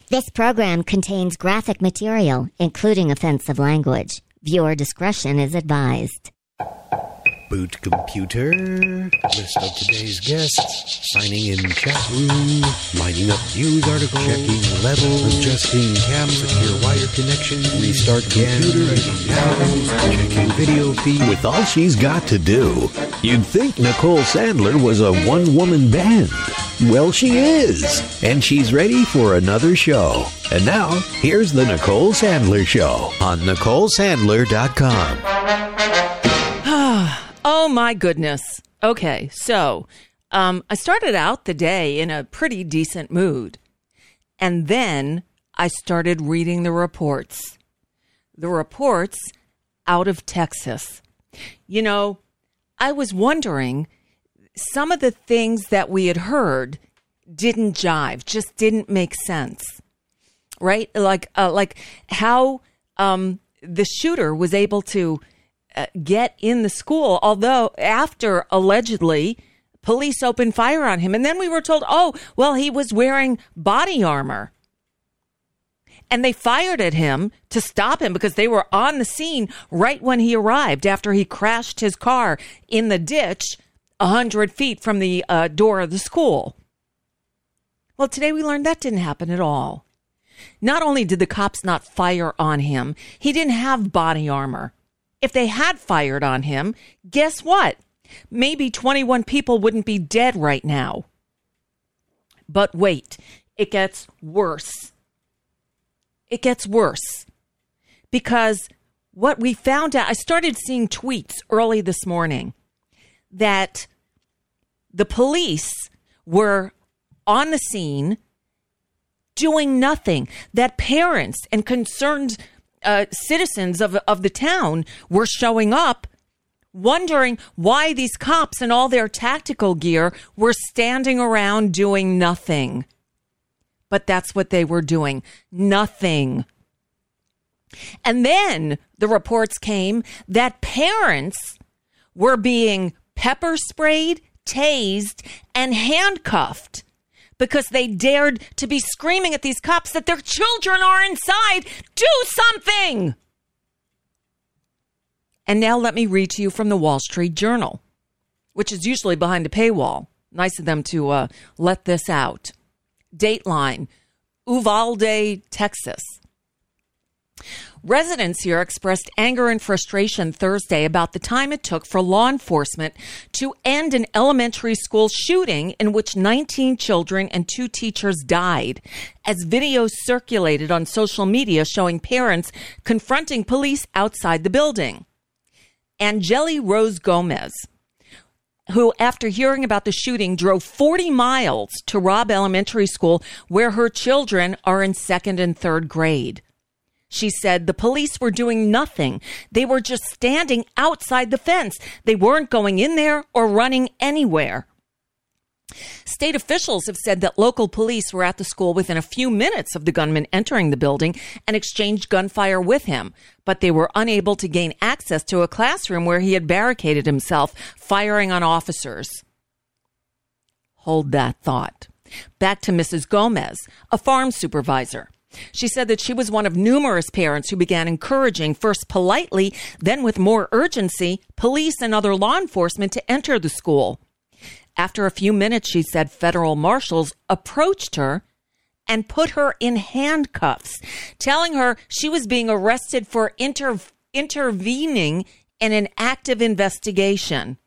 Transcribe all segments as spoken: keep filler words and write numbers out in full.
This program contains graphic material, including offensive language. Viewer discretion is advised. Boot computer, list of today's guests, signing in chat room, lining up news article, checking level, adjusting cam, secure wire connection, restart computer, checking video feed. With all she's got to do, you'd think Nicole Sandler was a one-woman band. Well, she is, and she's ready for another show. And now, here's the Nicole Sandler Show on Nicole Sandler dot com. Oh, my goodness. Okay, so um, I started out the day in a pretty decent mood. And then I started reading the reports. The reports out of Texas. You know, I was wondering, some of the things that we had heard didn't jive, just didn't make sense. Right? Like, uh, like how um, the shooter was able to Uh, get in the school, although after allegedly police opened fire on him. And then we were told, oh, well, he was wearing body armor. And they fired at him to stop him because they were on the scene right when he arrived after he crashed his car in the ditch a hundred feet from the uh, door of the school. Well, today we learned that didn't happen at all. Not only did the cops not fire on him, he didn't have body armor. If they had fired on him, guess what? Maybe twenty-one people wouldn't be dead right now. But wait, it gets worse. It gets worse. Because what we found out, I started seeing tweets early this morning that the police were on the scene doing nothing, that parents and concerned Uh, citizens of of the town were showing up, wondering why these cops and all their tactical gear were standing around doing nothing. But that's what they were doing. Nothing. And then the reports came that parents were being pepper sprayed, tased, and handcuffed because they dared to be screaming at these cops that their children are inside. Do something! And now let me read to you from the Wall Street Journal, which is usually behind a paywall. Nice of them to uh, let this out. Dateline, Uvalde, Texas. Residents here expressed anger and frustration Thursday about the time it took for law enforcement to end an elementary school shooting in which nineteen children and two teachers died, as videos circulated on social media showing parents confronting police outside the building. Angeli Rose Gomez, who, after hearing about the shooting, drove forty miles to Robb Elementary School, where her children are in second and third grade. She said the police were doing nothing. They were just standing outside the fence. They weren't going in there or running anywhere. State officials have said that local police were at the school within a few minutes of the gunman entering the building and exchanged gunfire with him, but they were unable to gain access to a classroom where he had barricaded himself, firing on officers. Hold that thought. Back to Missus Gomez, a farm supervisor. She said that she was one of numerous parents who began encouraging, first politely, then with more urgency, police and other law enforcement to enter the school. After a few minutes, she said federal marshals approached her and put her in handcuffs, telling her she was being arrested for inter- intervening in an active investigation.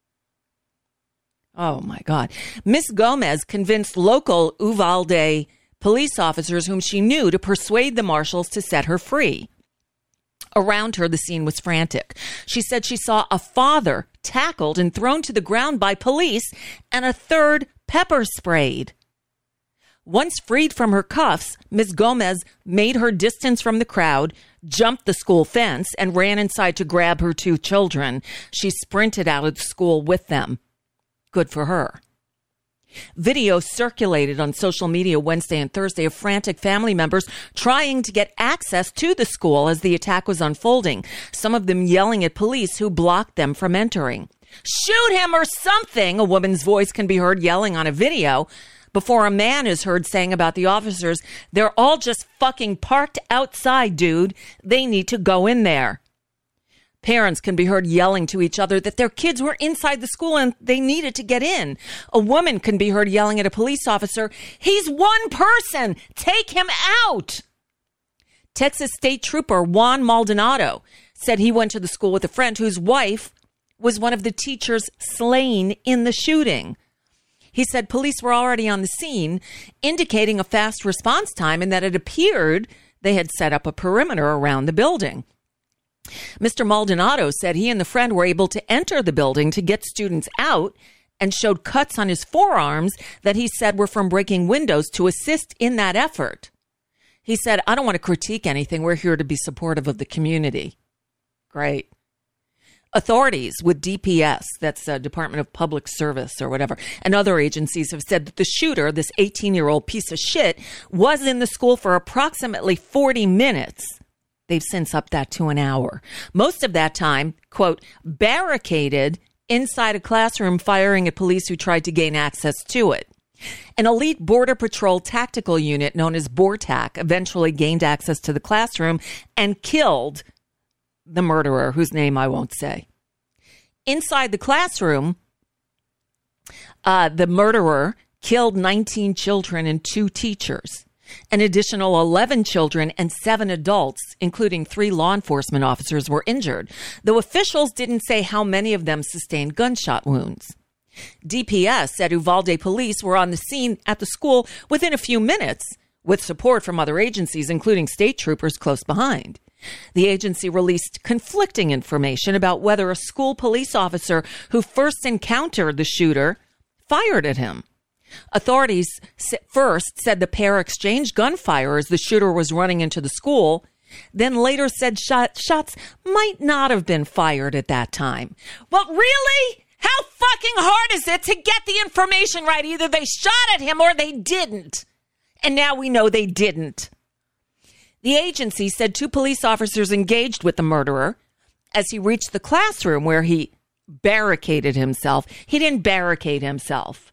Oh, my God. Miss Gomez convinced local Uvalde police officers whom she knew to persuade the marshals to set her free. Around her, the scene was frantic. She said she saw a father tackled and thrown to the ground by police and a third pepper sprayed. Once freed from her cuffs, Miz Gomez made her distance from the crowd, jumped the school fence, and ran inside to grab her two children. She sprinted out of the school with them. Good for her. Video circulated on social media Wednesday and Thursday of frantic family members trying to get access to the school as the attack was unfolding, some of them yelling at police who blocked them from entering. Shoot him or something, a woman's voice can be heard yelling on a video. before a man is heard saying about the officers, "They're all just fucking parked outside, dude. They need to go in there." Parents can be heard yelling to each other that their kids were inside the school and they needed to get in. A woman can be heard yelling at a police officer, "He's one person. Take him out." Texas State Trooper Juan Maldonado said he went to the school with a friend whose wife was one of the teachers slain in the shooting. He said police were already on the scene, indicating a fast response time and that it appeared they had set up a perimeter around the building. Mister Maldonado said he and the friend were able to enter the building to get students out and showed cuts on his forearms that he said were from breaking windows to assist in that effort. He said, "I don't want to critique anything. We're here to be supportive of the community." Great. Authorities with D P S, that's uh, Department of Public Service or whatever, and other agencies have said that the shooter, this eighteen-year-old piece of shit, was in the school for approximately forty minutes. They've since upped that to an hour. Most of that time, quote, barricaded inside a classroom firing at police who tried to gain access to it. An elite Border Patrol tactical unit known as BORTAC eventually gained access to the classroom and killed the murderer, whose name I won't say. Inside the classroom, uh, the murderer killed nineteen children and two teachers. An additional eleven children and seven adults, including three law enforcement officers, were injured, though officials didn't say how many of them sustained gunshot wounds. D P S said Uvalde police were on the scene at the school within a few minutes, with support from other agencies, including state troopers close behind. The agency released conflicting information about whether a school police officer who first encountered the shooter fired at him. Authorities first said the pair exchanged gunfire as the shooter was running into the school, then later said shot, shots might not have been fired at that time. Well, really? How fucking hard is it to get the information right? Either they shot at him or they didn't. And now we know they didn't. The agency said two police officers engaged with the murderer as he reached the classroom where he barricaded himself. He didn't barricade himself.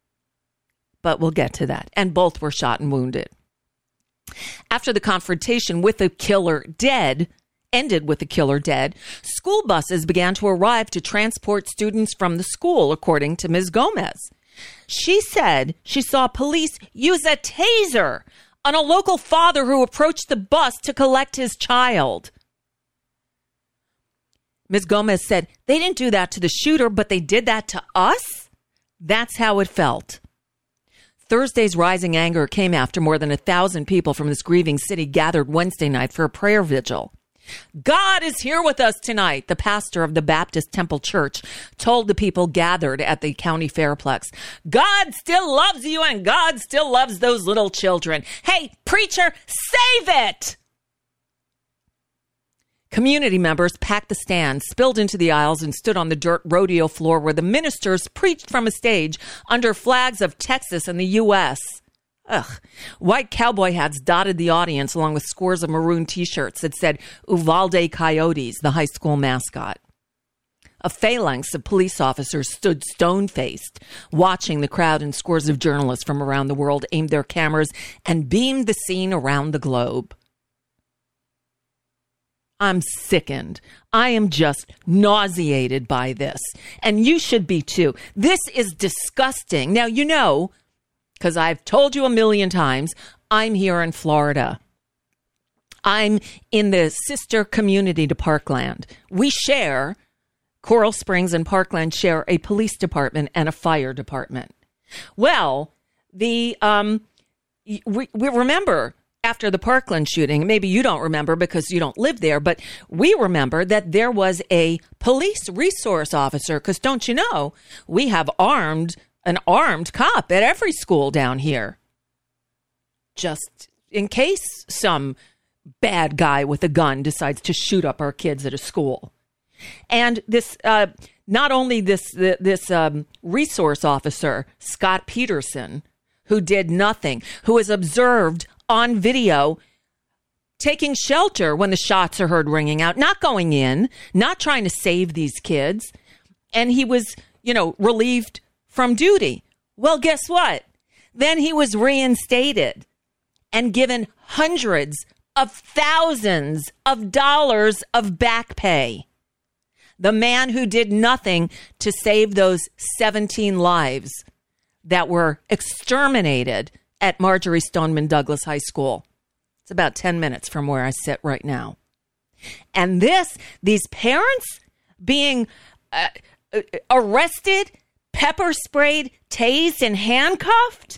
But we'll get to that. And both were shot and wounded. After the confrontation with the killer dead, ended with the killer dead, school buses began to arrive to transport students from the school, according to Miz Gomez. She said she saw police use a taser on a local father who approached the bus to collect his child. Miz Gomez said, "They didn't do that to the shooter, but they did that to us?" That's how it felt. Thursday's rising anger came after more than a thousand people from this grieving city gathered Wednesday night for a prayer vigil. God is here with us tonight, the pastor of the Baptist Temple Church told the people gathered at the county fairplex. God still loves you and God still loves those little children. Hey, preacher, save it! Community members packed the stands, spilled into the aisles, and stood on the dirt rodeo floor where the ministers preached from a stage under flags of Texas and the U S Ugh. White cowboy hats dotted the audience along with scores of maroon T-shirts that said Uvalde Coyotes, the high school mascot. A phalanx of police officers stood stone-faced, watching the crowd, and scores of journalists from around the world aimed their cameras and beamed the scene around the globe. I'm sickened. I am just nauseated by this. And you should be too. This is disgusting. Now, you know, because I've told you a million times, I'm here in Florida. I'm in the sister community to Parkland. We share, Coral Springs and Parkland share a police department and a fire department. Well, the um, we, we remember after the Parkland shooting, maybe you don't remember because you don't live there, but we remember that there was a police resource officer, because don't you know, we have armed an armed cop at every school down here, just in case some bad guy with a gun decides to shoot up our kids at a school. And this, uh, not only this, this um, resource officer, Scott Peterson, who did nothing, who was observed on video taking shelter when the shots are heard ringing out, not going in, not trying to save these kids. And he was, you know, relieved from duty. Well, guess what? Then he was reinstated and given hundreds of thousands of dollars of back pay. The man who did nothing to save those seventeen lives that were exterminated at Marjory Stoneman Douglas High School. It's about ten minutes from where I sit right now. And this, these parents being uh, arrested, pepper sprayed, tased, and handcuffed.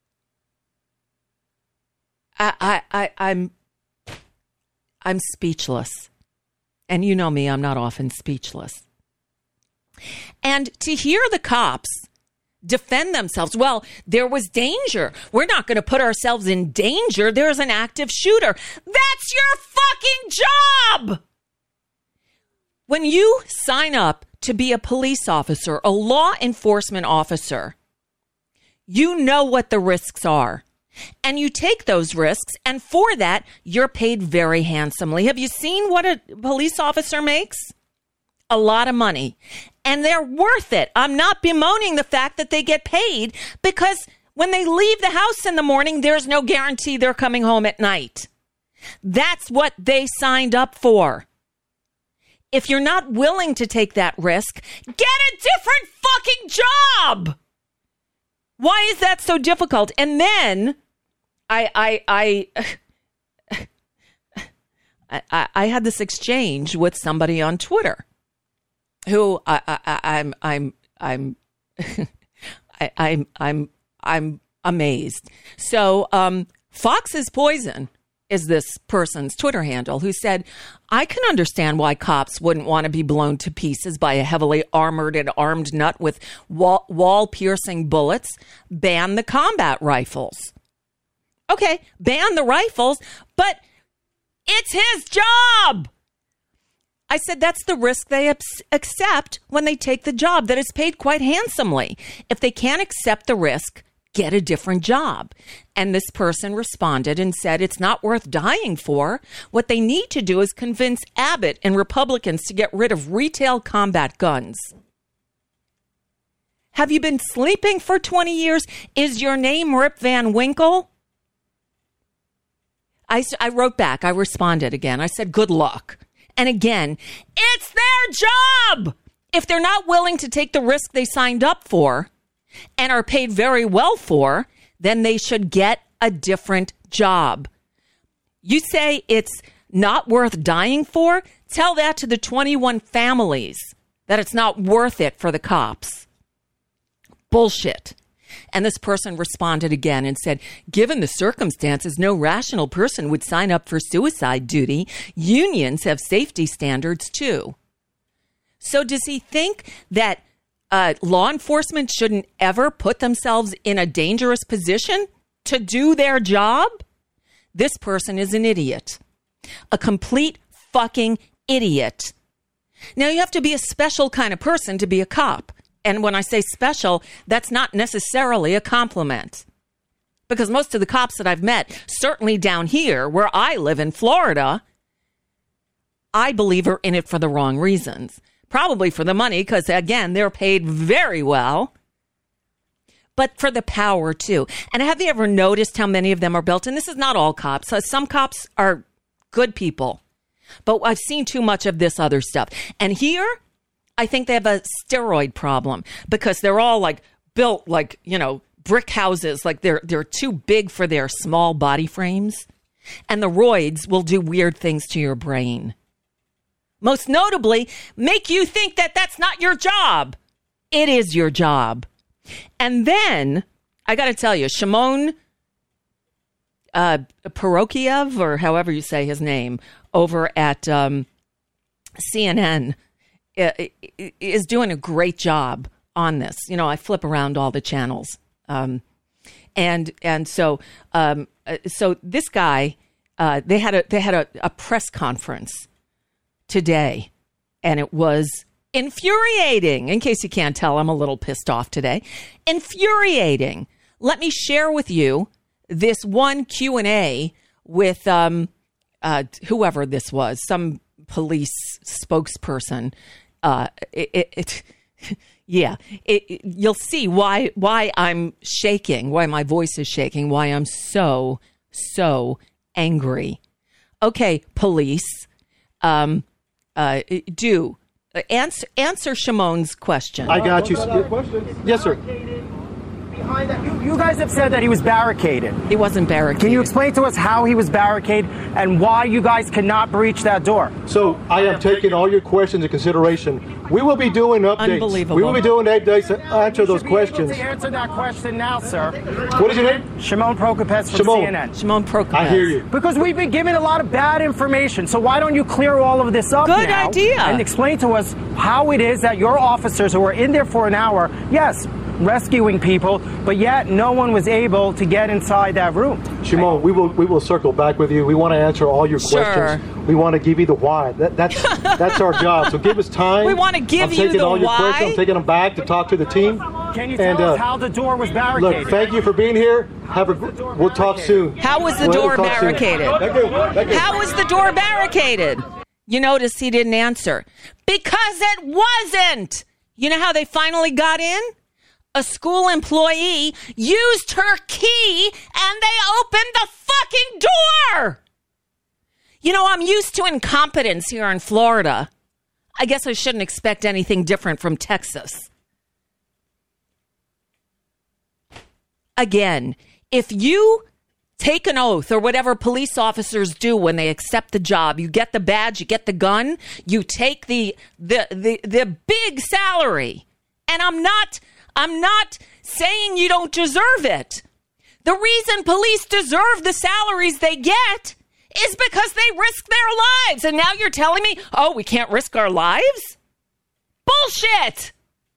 I, I, I, I'm, I'm speechless. And you know me, I'm not often speechless. And to hear the cops defend themselves, well, there was danger. We're not going to put ourselves in danger. There's an active shooter. That's your fucking job. When you sign up to be a police officer, a law enforcement officer, you know what the risks are. And you take those risks, and for that, you're paid very handsomely. Have you seen what a police officer makes? A lot of money. And they're worth it. I'm not bemoaning the fact that they get paid, because when they leave the house in the morning, there's no guarantee they're coming home at night. That's what they signed up for. If you're not willing to take that risk, get a different fucking job. Why is that so difficult? And then I I I I, I had this exchange with somebody on Twitter who I, I I'm I'm I'm I, I'm I'm I'm amazed. So um, Fox's Poison is this person's Twitter handle, who said, I can understand why cops wouldn't want to be blown to pieces by a heavily armored and armed nut with wall, wall-piercing bullets. Ban the combat rifles. Okay, ban the rifles, but it's his job. I said that's the risk they accept when they take the job that is paid quite handsomely. If they can't accept the risk, get a different job. And this person responded and said it's not worth dying for. What they need to do is convince Abbott and Republicans to get rid of retail combat guns. Have you been sleeping for twenty years? Is your name Rip Van Winkle? I, I wrote back. I responded again. I said, good luck. And again, it's their job. If they're not willing to take the risk they signed up for and are paid very well for, then they should get a different job. You say it's not worth dying for? Tell that to the twenty-one families that it's not worth it for the cops. Bullshit. And this person responded again and said, given the circumstances, no rational person would sign up for suicide duty. Unions have safety standards too. So does he think that Uh, law enforcement shouldn't ever put themselves in a dangerous position to do their job? This person is an idiot. A complete fucking idiot. Now, you have to be a special kind of person to be a cop. And when I say special, that's not necessarily a compliment. Because most of the cops that I've met, certainly down here where I live in Florida, I believe are in it for the wrong reasons. Probably for the money, because, again, they're paid very well. But for the power, too. And have you ever noticed how many of them are built? And this is not all cops. Some cops are good people. But I've seen too much of this other stuff. And here, I think they have a steroid problem. Because they're all, like, built like, you know, brick houses. Like, they're, they're too big for their small body frames. And the roids will do weird things to your brain. Most notably, make you think that that's not your job. It is your job. And then, I got to tell you, Shimon uh, Perokiev, or however you say his name, over at um, C N N, is doing a great job on this. You know, I flip around all the channels. Um, and and so um, so this guy, uh, they had a they had a, a press conference today, and it was infuriating. In case you can't tell, I'm a little pissed off today. Infuriating. Let me share with you this one Q and A with um, uh, whoever this was, some police spokesperson. Uh, it, it, Yeah, it, it, you'll see why why I'm shaking, why my voice is shaking, why I'm so, so angry. Okay, police, um, uh, do answer, answer Shimon's question. I got you. Yes, sir. Behind that, you, you guys have said that he was barricaded. He wasn't barricaded. Can you explain to us how he was barricaded and why you guys cannot breach that door? So I am taking all your questions into consideration. We will be doing updates. Unbelievable. We will be doing updates to answer those You should be questions. able to answer that question now, sir. What is your name? Shimon Prokopets from Shimon. C N N. Shimon Prokopets. I hear you. Because we've been given a lot of bad information, so why don't you clear all of this up Good now idea. and explain to us how it is that your officers who were in there for an hour, yes, rescuing people, but yet no one was able to get inside that room. Shimon, we will we will circle back with you. We want to answer all your Sure. questions. We want to give you the why. That, that's that's our job. So give us time. We want to give I'm you taking the all your why. questions. I'm taking them back to talk to the team. Can you tell And, us uh, how the door was barricaded? Look, thank you for being here. Have a. We'll talk soon. How was the We'll- door we'll talk soon. barricaded? Thank you. Thank you. How was the door barricaded? You notice he didn't answer. Because it wasn't. You know how they finally got in? A school employee used her key and they opened the fucking door. You know, I'm used to incompetence here in Florida. I guess I shouldn't expect anything different from Texas. Again, if you take an oath or whatever police officers do when they accept the job, you get the badge, you get the gun, you take the the the, the big salary. And I'm not I'm not saying you don't deserve it. The reason police deserve the salaries they get is because they risk their lives. And now you're telling me, oh, we can't risk our lives? Bullshit!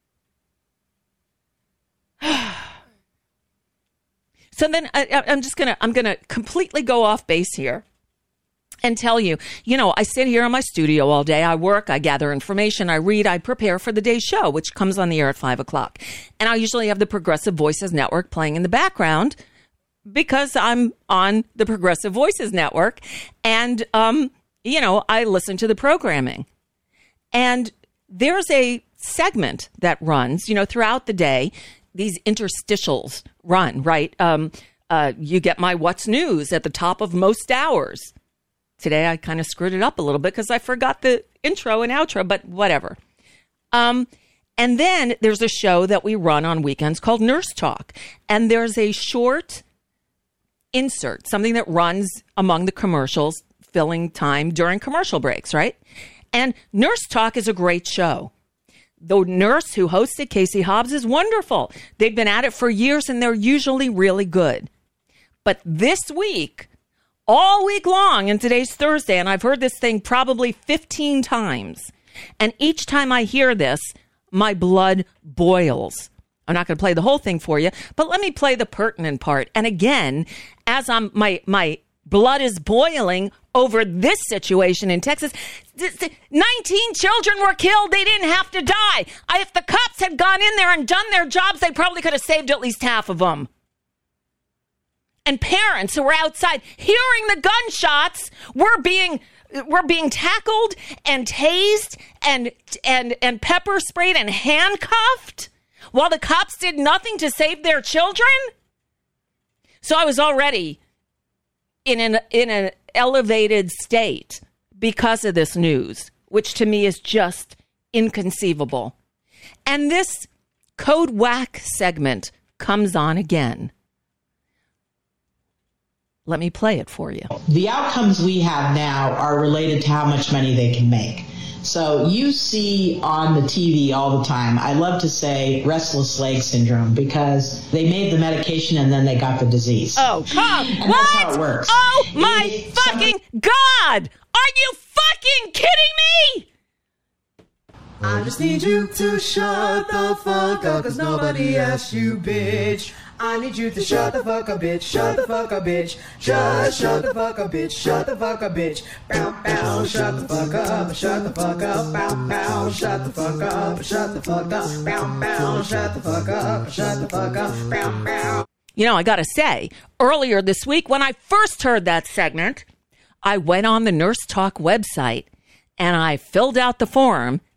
So then I, I'm just gonna I'm gonna completely go off base here and tell you, you know, I sit here in my studio all day. I work, I gather information, I read, I prepare for the day's show, which comes on the air at five o'clock. And I usually have the Progressive Voices Network playing in the background because I'm on the Progressive Voices Network. And, um, you know, I listen to the programming. And there's a segment that runs, you know, throughout the day. These interstitials run, right? Um, uh, you get my What's News at the top of most hours. Today, I kind of screwed it up a little bit because I forgot the intro and outro, but whatever. Um, and then there's a show that we run on weekends called Nurse Talk. And there's a short insert, something that runs among the commercials, filling time during commercial breaks, right? And Nurse Talk is a great show. The nurse who hosts it, Casey Hobbs, is wonderful. They've been at it for years, and they're usually really good. But this week, all week long, and today's Thursday, and I've heard this thing probably fifteen times. And each time I hear this, my blood boils. I'm not going to play the whole thing for you, but let me play the pertinent part. And again, as I'm my my blood is boiling over this situation in Texas, nineteen children were killed. They didn't have to die. I, if the cops had gone in there and done their jobs, they probably could have saved at least half of them. And parents who were outside hearing the gunshots were being were being tackled and tased and and and pepper sprayed and handcuffed while the cops did nothing to save their children. So I was already in an in an elevated state because of this news, which to me is just inconceivable. And this Code Whack segment comes on again. Let me play it for you. The outcomes we have now are related to how much money they can make. So you see on the T V all the time, I love to say restless leg syndrome, because they made the medication and then they got the disease. Oh, come. And What? that's how it works. Oh, my If fucking God. Are you fucking kidding me? I just need you to shut the fuck up, cause nobody asked you, bitch. I need you to shut the fuck up, bitch. Shut the fuck up, bitch. Just shut the fuck up, bitch. Shut the fuck up, bitch. Bow, bow. Shut the fuck up. Shut the fuck up. Bow, bow. Shut the fuck up. Shut the fuck up. Bow, bow. Shut the fuck up. Shut the fuck up. Bow, bow. You know, I got to say, earlier this week when I first heard that segment, I went on the Nurse Talk website and I filled out the form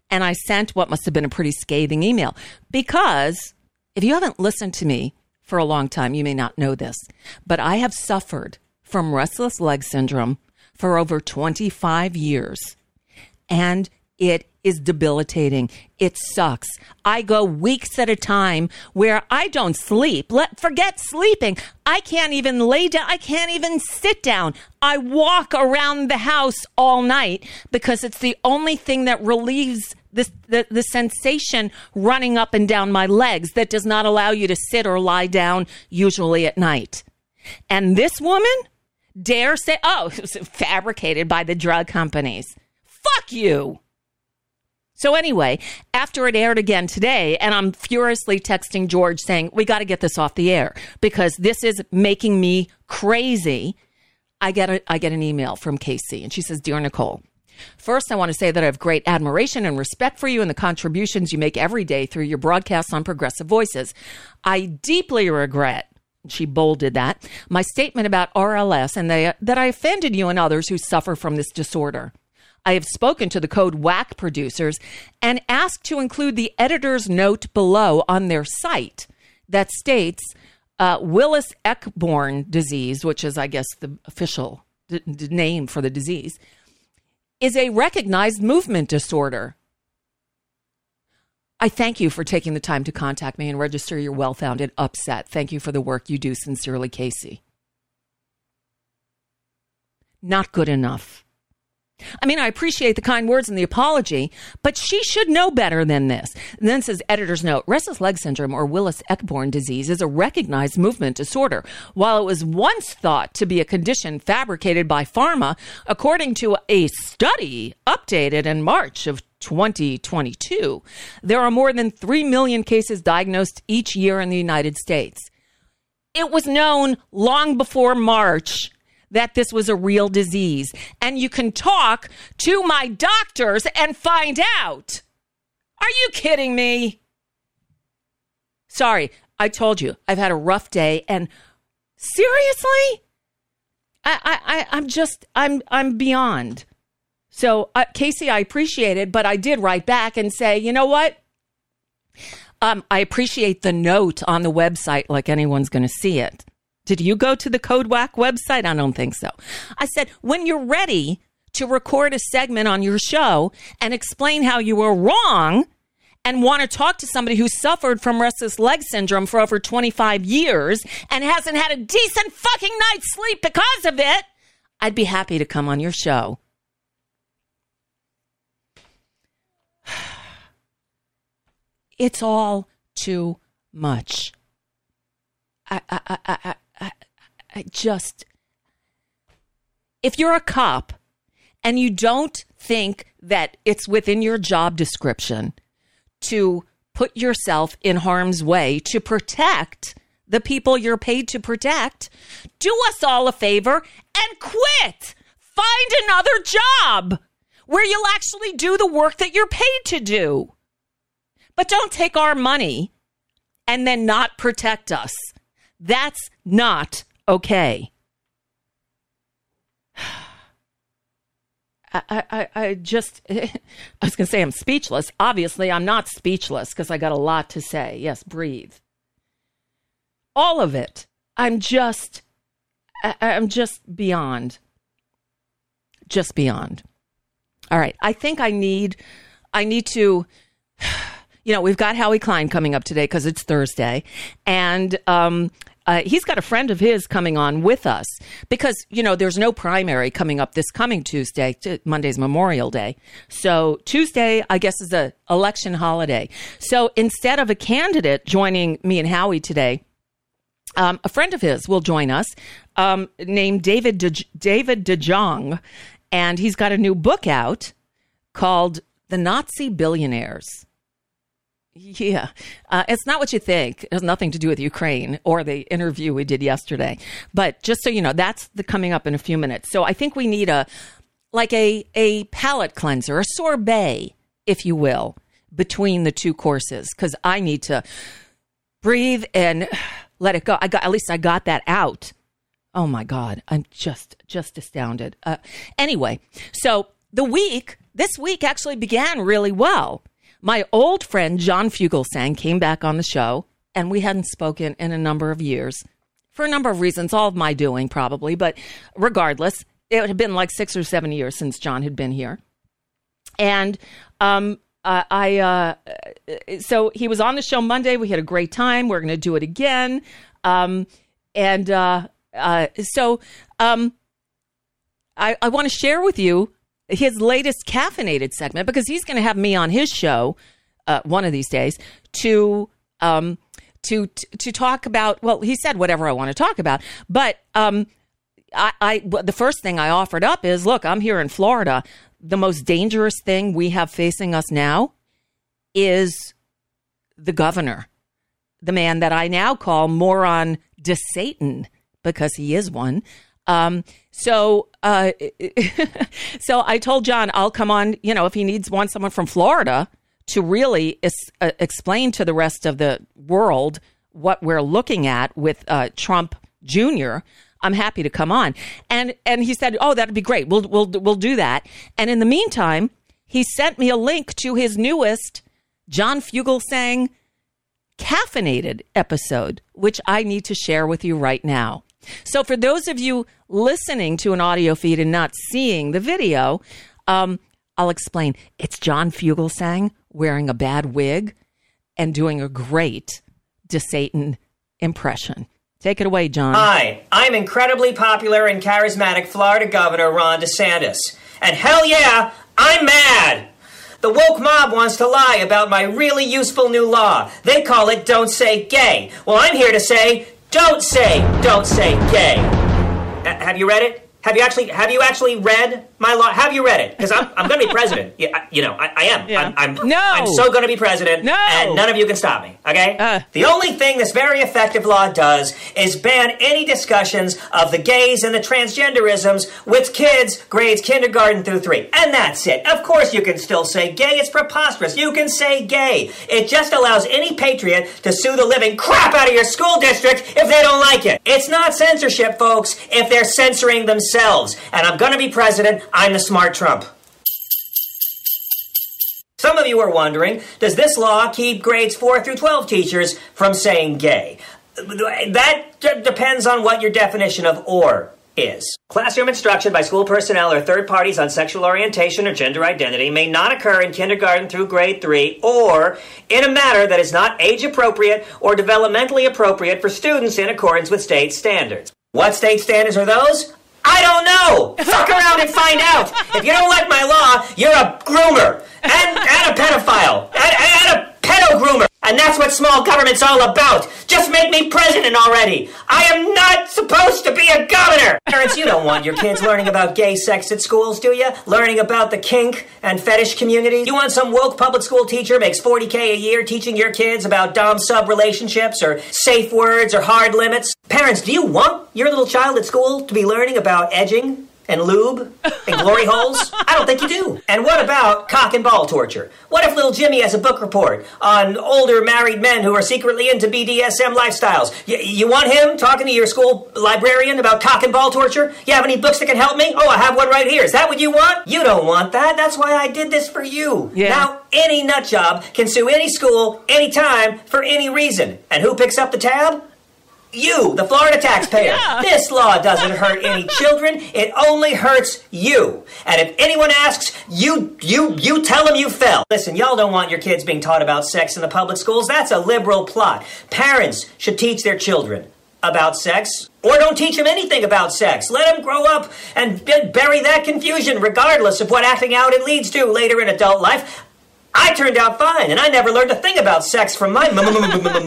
And I sent what must have been a pretty scathing email because if you haven't listened to me for a long time, you may not know this, but I have suffered from restless leg syndrome for over twenty-five years. And it is debilitating. It sucks. I go weeks at a time where I don't sleep. Let forget sleeping. I can't even lay down. I can't even sit down. I walk around the house all night because it's the only thing that relieves this, the, the sensation running up and down my legs that does not allow you to sit or lie down, usually at night. And this woman dare say, oh, it was fabricated by the drug companies. Fuck you. So anyway, after it aired again today, and I'm furiously texting George saying, we got to get this off the air because this is making me crazy. I get a, I get an email from Casey, and she says, Dear Nicole, first, I want to say that I have great admiration and respect for you and the contributions you make every day through your broadcasts on Progressive Voices. I deeply regret, she bolded that, my statement about R L S and they, that I offended you and others who suffer from this disorder. I have spoken to the Code W A C producers and asked to include the editor's note below on their site that states uh, Willis-Ekborn disease, which is, I guess, the official d- d- name for the disease, is a recognized movement disorder. I thank you for taking the time to contact me and register your well-founded upset. Thank you for the work you do. Sincerely, Casey. Not good enough. I mean, I appreciate the kind words and the apology, but she should know better than this. And then it says, editor's note, restless leg syndrome or Willis-Ekborn disease is a recognized movement disorder. While it was once thought to be a condition fabricated by pharma, according to a study updated in March of twenty twenty-two, there are more than three million cases diagnosed each year in the United States. It was known long before March that this was a real disease. And you can talk to my doctors and find out. Are you kidding me? Sorry, I told you, I've had a rough day. And seriously? I, I, I, I'm just, I'm, I'm beyond. So, uh, Casey, I appreciate it, but I did write back and say, you know what? Um, I appreciate the note on the website like anyone's going to see it. Did you go to the Code W A C website? I don't think so. I said, when you're ready to record a segment on your show and explain how you were wrong and want to talk to somebody who suffered from restless leg syndrome for over twenty-five years and hasn't had a decent fucking night's sleep because of it, I'd be happy to come on your show. It's all too much. I, I, I, I, I, I just, if you're a cop and you don't think that it's within your job description to put yourself in harm's way to protect the people you're paid to protect, do us all a favor and quit. Find another job where you'll actually do the work that you're paid to do. But don't take our money and then not protect us. That's not okay. I, I, I just, I was going to say I'm speechless. Obviously, I'm not speechless because I got a lot to say. Yes, breathe. All of it. I'm just, I, I'm just beyond. Just beyond. All right. I think I need, I need to, you know, we've got Howie Klein coming up today because it's Thursday. And um, uh, he's got a friend of his coming on with us because, you know, there's no primary coming up this coming Tuesday. Monday's Memorial Day. So Tuesday, I guess, is a election holiday. So instead of a candidate joining me and Howie today, um, a friend of his will join us um, named David De- David DeJong. And he's got a new book out called The Nazi Billionaires. Yeah, uh, it's not what you think. It has nothing to do with Ukraine or the interview we did yesterday. But just so you know, that's the coming up in a few minutes. So I think we need a, like a, a palate cleanser, a sorbet, if you will, between the two courses. Because I need to breathe and let it go. I got, at least I got that out. Oh my God, I'm just, just astounded. Uh, anyway, so the week, this week actually began really well. My old friend John Fugelsang came back on the show, and we hadn't spoken in a number of years for a number of reasons, all of my doing probably, but regardless, it had been like six or seven years since John had been here. And um, uh, I, uh, so he was on the show Monday. We had a great time. We're going to do it again. Um, and uh, uh, so um, I, I want to share with you his latest caffeinated segment, because he's going to have me on his show uh, one of these days to um, to to talk about. Well, he said whatever I want to talk about, but um, I, I the first thing I offered up is, look, I'm here in Florida. The most dangerous thing we have facing us now is the governor, the man that I now call moron de Satan, because he is one. Um, so, uh, so I told John I'll come on, you know, if he needs wants someone from Florida to really is, uh, explain to the rest of the world what we're looking at with, uh, Trump Junior, I'm happy to come on. And, and he said, oh, that'd be great. We'll, we'll, we'll do that. And in the meantime, he sent me a link to his newest John Fugelsang caffeinated episode, which I need to share with you right now. So for those of you listening to an audio feed and not seeing the video, um, I'll explain. It's John Fugelsang wearing a bad wig and doing a great de Satan impression. Take it away, John. Hi, I'm incredibly popular and charismatic Florida Governor Ron DeSantis. And hell yeah, I'm mad! The woke mob wants to lie about my really useful new law. They call it Don't Say Gay. Well, I'm here to say... Don't say, don't say gay. Uh, have you read it? Have you actually, have you actually read my law? Have you read it? Because I'm, I'm going to be president. Yeah, I, you know, I, I am. Yeah. I'm, I'm, no. I'm so going to be president. No. And none of you can stop me. Okay? Uh. The only thing this very effective law does is ban any discussions of the gays and the transgenderisms with kids grades kindergarten through three. And that's it. Of course you can still say gay. It's preposterous. You can say gay. It just allows any patriot to sue the living crap out of your school district if they don't like it. It's not censorship, folks, if they're censoring themselves. And I'm going to be president. I'm the smart Trump. Some of you are wondering, does this law keep grades four through twelve teachers from saying gay? That d- depends on what your definition of or is. Classroom instruction by school personnel or third parties on sexual orientation or gender identity may not occur in kindergarten through grade three or in a manner that is not age appropriate or developmentally appropriate for students in accordance with state standards. What state standards are those? I don't know. Fuck around and find out. If you don't like my law, you're a groomer and, and a pedophile and, and a pedo groomer. And that's what small government's all about. Just make me president already. I am not supposed to be a governor. Parents, you don't want your kids learning about gay sex at schools, do you? Learning about the kink and fetish communities? You want some woke public school teacher makes forty K a year teaching your kids about dom-sub relationships or safe words or hard limits? Parents, do you want your little child at school to be learning about edging and lube and glory holes? I don't think you do. And what about cock and ball torture? What if little Jimmy has a book report on older married men who are secretly into B D S M lifestyles? Y- you want him talking to your school librarian about cock and ball torture? You have any books that can help me? Oh, I have one right here. Is that what you want? You don't want that. That's why I did this for you. Yeah. Now, any nut job can sue any school, anytime, for any reason. And who picks up the tab? You, the Florida taxpayer. Yeah. This law doesn't hurt any children. It only hurts you. And if anyone asks, you, you, you tell them you fell. Listen, y'all don't want your kids being taught about sex in the public schools. That's a liberal plot. Parents should teach their children about sex, or don't teach them anything about sex. Let them grow up and b- bury that confusion, regardless of what acting out it leads to later in adult life. I turned out fine, and I never learned a thing about sex from my mother.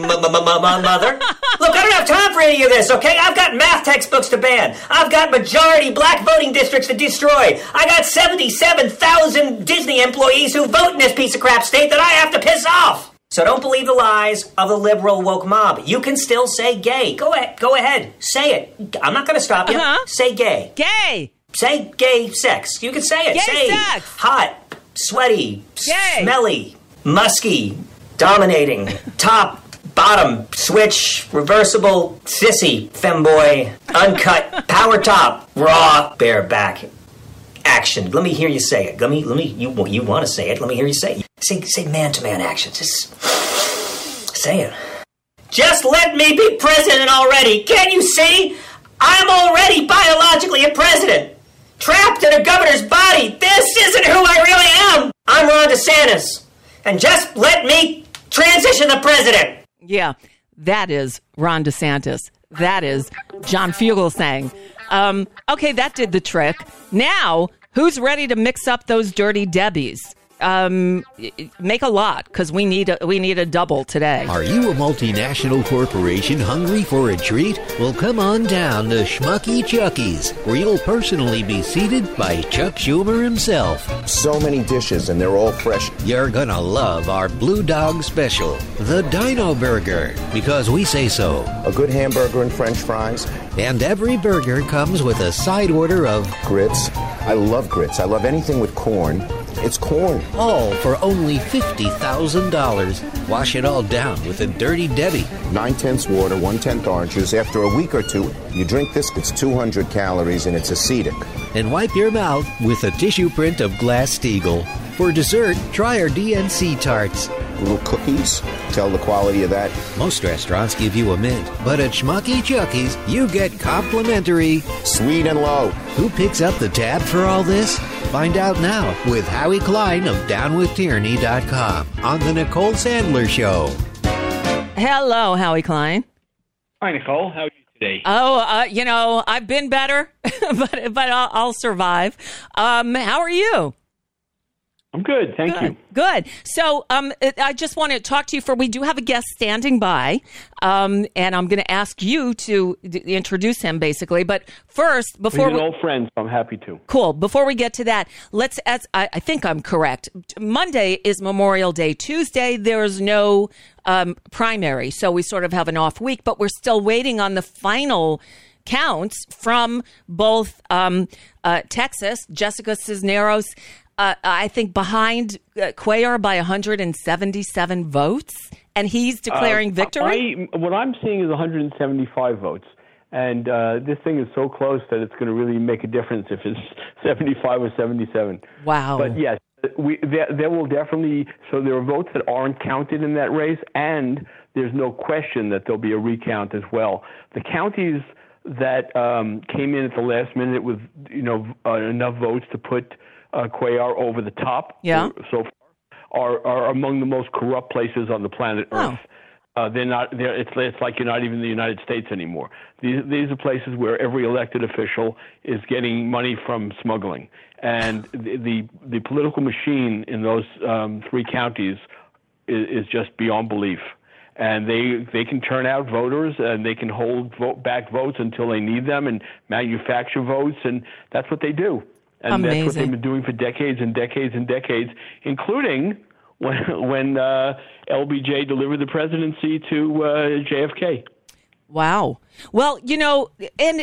Look, I don't have time for any of this, okay? I've got math textbooks to ban. I've got majority black voting districts to destroy. I got seventy-seven thousand Disney employees who vote in this piece of crap state that I have to piss off. So don't believe the lies of the liberal woke mob. You can still say gay. Go ahead. Go ahead. Say it. I'm not going to stop you. Uh-huh. Say gay. Gay. Say gay sex. You can say it. Gay say sex. hot. Sweaty, Yay. smelly, musky, dominating, top, bottom, switch, reversible, sissy, femboy, uncut, power top, raw, bareback, action. Let me hear you say it. Let me, let me, you, you want to say it. Let me hear you say it. Say, say man-to-man action. Just say it. Just let me be president already. Can't you see? I'm already biologically a president. Trapped in a governor's body. This isn't who I really am. I'm Ron DeSantis. And just let me transition the president. Yeah, that is Ron DeSantis. That is John Fugelsang. Um, okay, that did the trick. Now, who's ready to mix up those dirty Debbies? Um, make a lot, because we need a, we need a double today. Are you a multinational corporation hungry for a treat? Well, come on down to Schmucky Chucky's, where you'll personally be seated by Chuck Schumer himself. So many dishes, and they're all fresh. You're gonna love our Blue Dog Special, the Dino Burger, because we say so. A good hamburger and French fries. And every burger comes with a side order of grits. I love grits. I love anything with corn. It's corn. All for only fifty thousand dollars. Wash it all down with a Dirty Debbie. Nine-tenths water, one-tenth orange juice. After a week or two, you drink this, it's two hundred calories, and it's acidic. And wipe your mouth with a tissue print of Glass-Steagall. For dessert, try our D N C tarts. Little cookies. Tell the quality of that. Most restaurants give you a mint, but at Schmucky Chucky's, you get complimentary sweet and low. Who picks up the tab for all this? Find out now with Howie Klein of down with tyranny dot com on the Nicole Sandler Show. Hello, Howie Klein. Hi, Nicole. How are you today? Oh, uh, you know, I've been better, but but I'll, I'll survive. Um, how are you? I'm good, thank good, you. Good. So um, I just want to talk to you for, we do have a guest standing by, um, and I'm going to ask you to d- introduce him, basically. But first, before He's an we, old friend, so I'm happy to. Cool. Before we get to that, let's, as I, I think I'm correct, Monday is Memorial Day. Tuesday, there's no um, primary, so we sort of have an off week, but we're still waiting on the final counts from both um, uh, Texas, Jessica Cisneros, Uh, I think behind uh, Cuellar by one hundred seventy-seven votes, and he's declaring uh, victory? I, what I'm seeing is one hundred seventy-five votes, and uh, this thing is so close that it's going to really make a difference if it's seventy-five or seventy-seven. Wow. But yes, we, there, there will definitely, so there are votes that aren't counted in that race, and there's no question that there'll be a recount as well. The counties that um, came in at the last minute with, you know, uh, enough votes to put Uh, Cuellar over the top, yeah. so far, are are among the most corrupt places on the planet Earth. Oh. Uh, they're not. They're, it's it's like you're not even in the United States anymore. These these are places where every elected official is getting money from smuggling, and the the, the political machine in those um, three counties is, is just beyond belief. And they they can turn out voters, and they can hold vote back votes until they need them, and manufacture votes, and that's what they do. And Amazing. That's what they've been doing for decades and decades and decades, including when when uh, L B J delivered the presidency to uh, J F K. Wow. Well, you know, and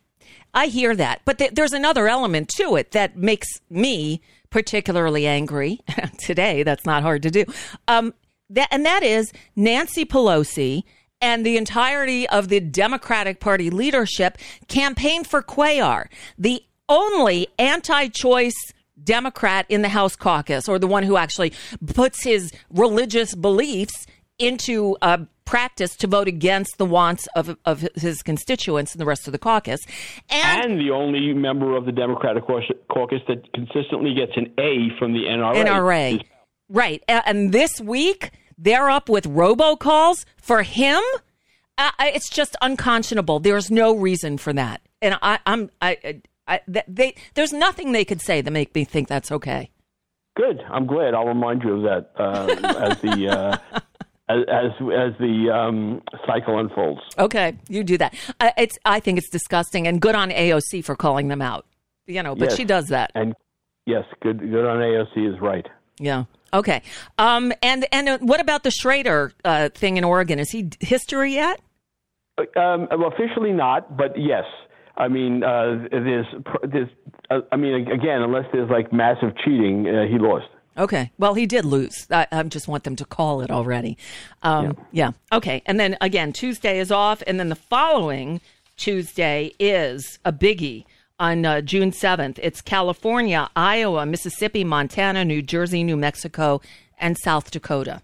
I hear that, but th- there's another element to it that makes me particularly angry today. That's not hard to do. Um, that, and that is Nancy Pelosi and the entirety of the Democratic Party leadership campaigned for Cuellar, the only anti-choice Democrat in the House caucus, or the one who actually puts his religious beliefs into uh, practice to vote against the wants of, of his constituents and the rest of the caucus. And, and the only member of the Democratic caucus that consistently gets an A from the N R A. N R A. Is- right. And this week, they're up with robocalls for him. Uh, it's just unconscionable. There's no reason for that. And I, I'm... I, I, they, there's nothing they could say that make me think that's okay. Good. I'm glad. I'll remind you of that uh, as the uh, as as, as the um, cycle unfolds. Okay, you do that. Uh, it's. I think it's disgusting, and good on A O C for calling them out. You know, but yes. she does that. And yes, good. Good on A O C is right. Yeah. Okay. Um. And and uh, what about the Schrader uh, thing in Oregon? Is he history yet? Um, well, officially not, but yes. I mean, uh, there's, there's, uh, I mean, again, unless there's like massive cheating, uh, he lost. Okay. Well, he did lose. I, I just want them to call it already. Um, yeah. yeah. Okay. And then again, Tuesday is off. And then the following Tuesday is a biggie. on uh, June seventh. It's California, Iowa, Mississippi, Montana, New Jersey, New Mexico, and South Dakota.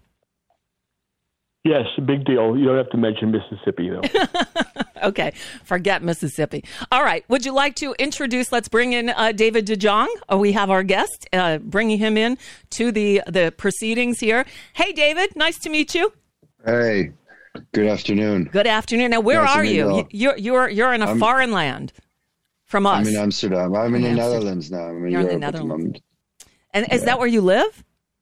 Yes, a big deal. You don't have to mention Mississippi, though. Okay, forget Mississippi. All right, would you like to introduce, let's bring in uh, David DeJong. Oh, we have our guest, uh, bringing him in to the, the proceedings here. Hey, David, nice to meet you. Hey, good afternoon. Good afternoon. Now, where nice are you? you? You're, you're, you're in a I'm, foreign land from us. I'm in Amsterdam. I'm in, in the Netherlands now. I'm in you're Europe in the Netherlands. And yeah. is that where you live?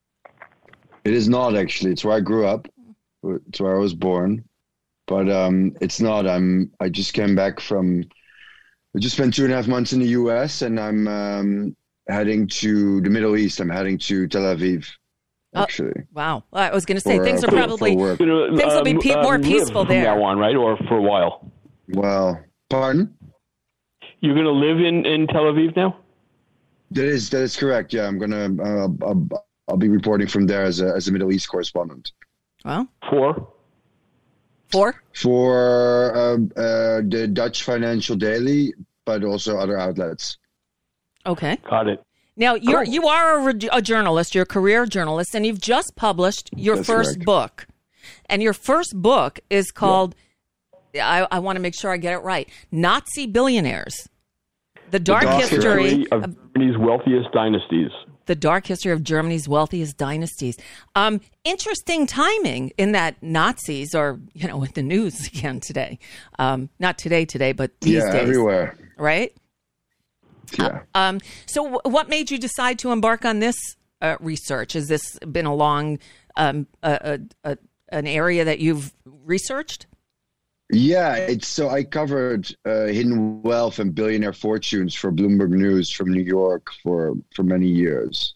It is not, actually. It's where I grew up. It's where I was born, but um, it's not. I'm. I just came back from. I just spent two and a half months in the U S and I'm um, heading to the Middle East. I'm heading to Tel Aviv. Actually, oh, wow. Well, I was going to say for, things uh, are probably for things will be pe- um, more peaceful from there. Now on, right, or for a while. Well, pardon? You're going to live in, in Tel Aviv now? That is that is correct. Yeah, I'm gonna. Uh, I'll, I'll be reporting from there as a as a Middle East correspondent. Well, for for for uh, uh, the Dutch Financial Daily, but also other outlets. Okay, got it. Now you're cool. you are a, a journalist. You're a career journalist, and you've just published your That's first correct. book. And your first book is called. Yeah. I, I want to make sure I get it right. Nazi Billionaires: The Dark, the dark History, history of Germany's wealthiest dynasties. The Dark History of Germany's Wealthiest Dynasties. Um, interesting timing in that Nazis are, you know, in the news again today. Um, not today, today, but these yeah, days. everywhere. Right? Yeah. Uh, um, so w- what made you decide to embark on this uh, research? Has this been a long, um, a, a, a, an area that you've researched? Yeah, it's so I covered uh, hidden wealth and billionaire fortunes for Bloomberg News from New York for, for many years.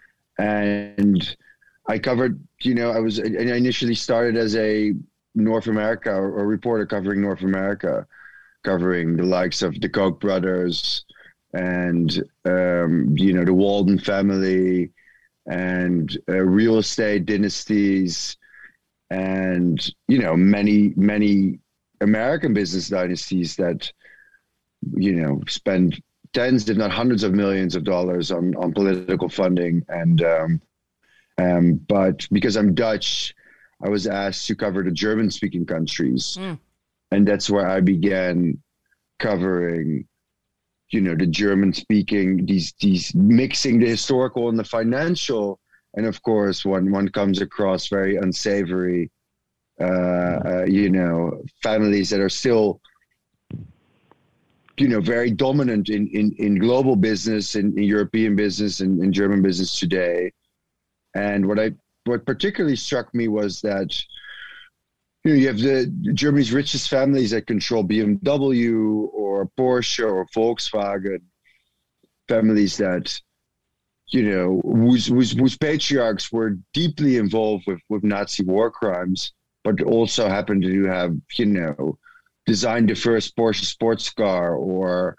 And I covered, you know, I was, and I initially started as a North America or, or reporter covering North America, covering the likes of the Koch brothers and, um, you know, the Walden family and uh, real estate dynasties and, you know, many, many American business dynasties that, you know, spend tens, if not hundreds of millions of dollars on, on political funding. And, um, um, but because I'm Dutch, I was asked to cover the German speaking countries. Mm. And that's where I began covering, you know, the German speaking, these, these mixing the historical and the financial. And of course, one, one comes across very unsavory Uh, uh, you know, families that are still, you know, very dominant in, in, in global business, in, in European business, and in German business today. And what I what particularly struck me was that, you know, you have the Germany's richest families that control B M W or Porsche or Volkswagen, families that, you know, whose whose, whose patriarchs were deeply involved with, with Nazi war crimes, but also happened to have, you know, designed the first Porsche sports car or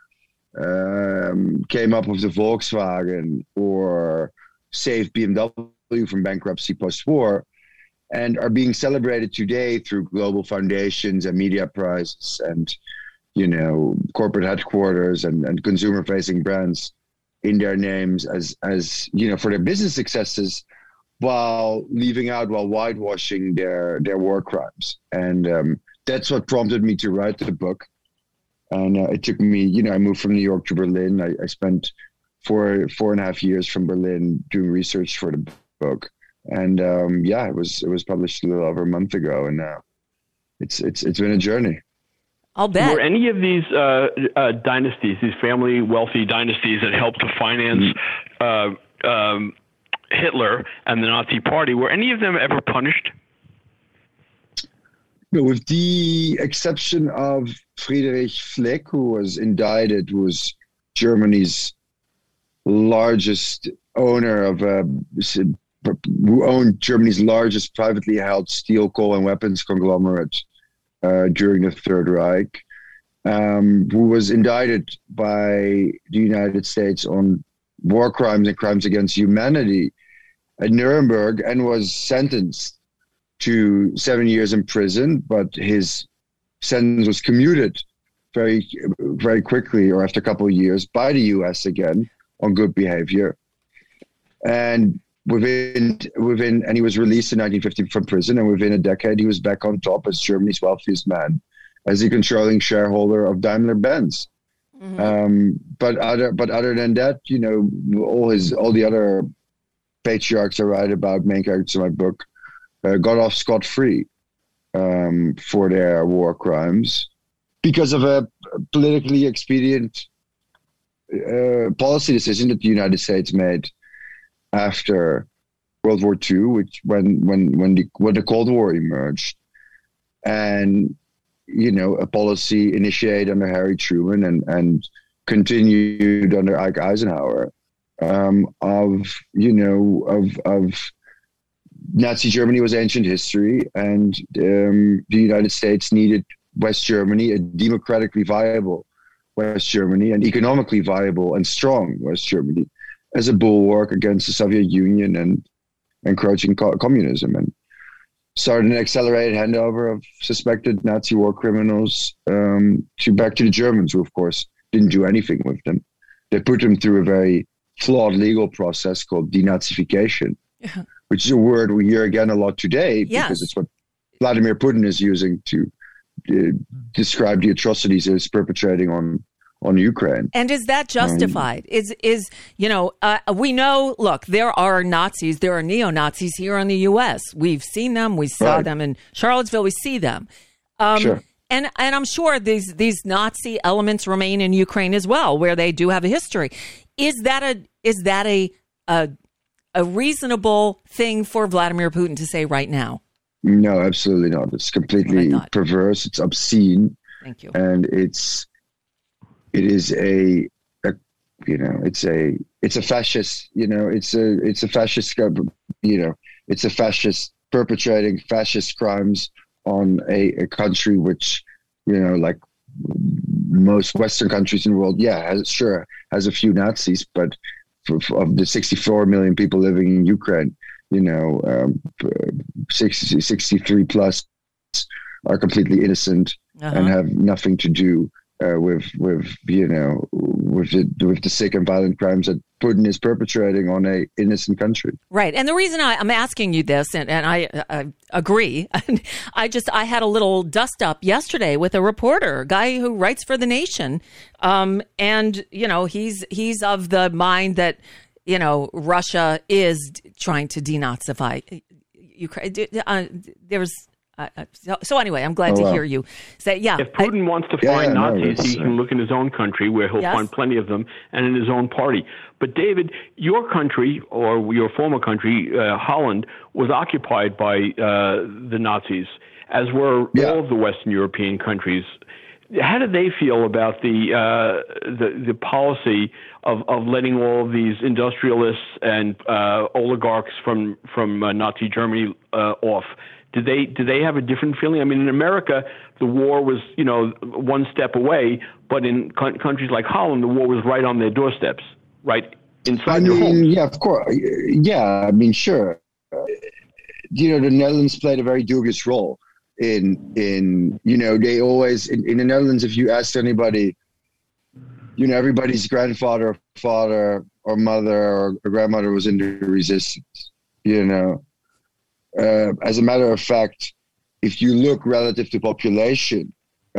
um, came up with the Volkswagen or saved B M W from bankruptcy post-war and are being celebrated today through global foundations and media prizes and, you know, corporate headquarters and, and consumer-facing brands in their names as, as, you know, for their business successes, while leaving out, while whitewashing their, their war crimes. And um, that's what prompted me to write the book. And uh, it took me, you know, I moved from New York to Berlin. I, I spent four, four and a half years from Berlin doing research for the book. And um, yeah, it was, it was published a little over a month ago. And uh, it's, it's, it's been a journey. I'll bet. Were any of these uh, uh, dynasties, these family wealthy dynasties that helped to finance mm-hmm. uh, um, Hitler and the Nazi Party, were any of them ever punished? No, with the exception of Friedrich Flick, who was indicted, who was Germany's largest owner of, uh, who owned Germany's largest privately held steel, coal, and weapons conglomerate uh, during the Third Reich, um, who was indicted by the United States on war crimes and crimes against humanity at Nuremberg and was sentenced to seven years in prison, but his sentence was commuted very, very quickly, or after a couple of years, by the U S again on good behavior. And within, within, and he was released in nineteen fifty from prison, and within a decade, he was back on top as Germany's wealthiest man, as the controlling shareholder of Daimler-Benz. Mm-hmm. Um, but other, but other than that, you know, all his, all the other patriarchs I write about, main characters in my book, uh, got off scot-free um, for their war crimes because of a politically expedient uh, policy decision that the United States made after World War Two, which when when when the when the Cold War emerged, and you know, a policy initiated under Harry Truman and, and continued under Ike Eisenhower um, of, you know, of, of Nazi Germany was ancient history, and um, the United States needed West Germany, a democratically viable West Germany, and economically viable and strong West Germany, as a bulwark against the Soviet Union and encroaching co- communism. And started an accelerated handover of suspected Nazi war criminals um, to back to the Germans, who, of course, didn't do anything with them. They put them through a very flawed legal process called denazification, yeah. which is a word we hear again a lot today because yes. it's what Vladimir Putin is using to uh, describe the atrocities he is perpetrating on on Ukraine. And is that justified? Um, is, is you know, uh, we know, look, there are Nazis, there are neo-Nazis here in the U S. We've seen them. We saw right. them in Charlottesville. We see them. Um, sure. And and I'm sure these, these Nazi elements remain in Ukraine as well, where they do have a history. Is that a is that a a, a reasonable thing for Vladimir Putin to say right now? No, absolutely not. It's completely perverse. It's obscene. Thank you. And it's It is a, a, you know, it's a, it's a fascist, you know, it's a, it's a fascist, you know, it's a fascist perpetrating fascist crimes on a, a country which, you know, like most Western countries in the world, yeah, has, sure, has a few Nazis, but for, for, of the sixty-four million people living in Ukraine, you know, um, sixty, sixty-three plus are completely innocent uh-huh. and have nothing to do Uh, with with you know with the with the sick and violent crimes that Putin is perpetrating on a innocent country. Right, and the reason I, I'm asking you this, and, and I, I agree, I just I had a little dust up yesterday with a reporter, a guy who writes for The Nation, um, and you know he's he's of the mind that you know Russia is trying to denazify Ukraine. Uh, there's. Uh, so, so anyway, I'm glad oh, to wow. hear you say, yeah. If Putin I, wants to yeah, find yeah, Nazis, no, he can look in his own country where he'll yes. find plenty of them, and in his own party. But David, your country, or your former country, uh, Holland, was occupied by uh, the Nazis, as were yeah. all of the Western European countries. How did they feel about the uh, the, the policy of, of letting all of these industrialists and uh, oligarchs from from uh, Nazi Germany uh, off? Did they did they have a different feeling? I mean, in America, the war was, you know, one step away, but in co- countries like Holland, the war was right on their doorsteps, right inside I their mean, homes. Yeah, of course. Yeah, I mean, sure. Uh, you know, the Netherlands played a very dubious role in, in you know, they always, in, in the Netherlands, if you asked anybody, you know, everybody's grandfather, or father, or mother, or, or grandmother was in the resistance, you know. Uh, as a matter of fact, if you look relative to population,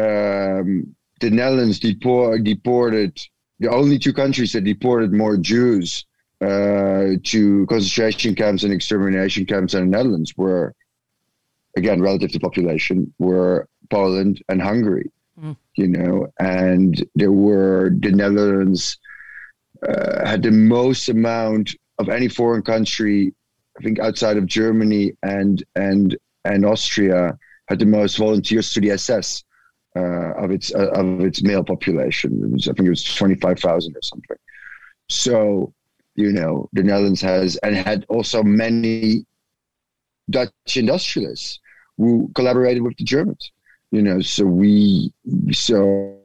um, the Netherlands deport, deported, the only two countries that deported more Jews uh, to concentration camps and extermination camps than the Netherlands were, again, relative to population, were Poland and Hungary, mm. you know, and there were, the Netherlands uh, had the most amount of any foreign country, I think outside of Germany and and and Austria, had the most volunteers to the S S uh, of its uh, of its male population. It was, I think it was twenty-five thousand or something. So, you know, the Netherlands has and had also many Dutch industrialists who collaborated with the Germans. You know, so we so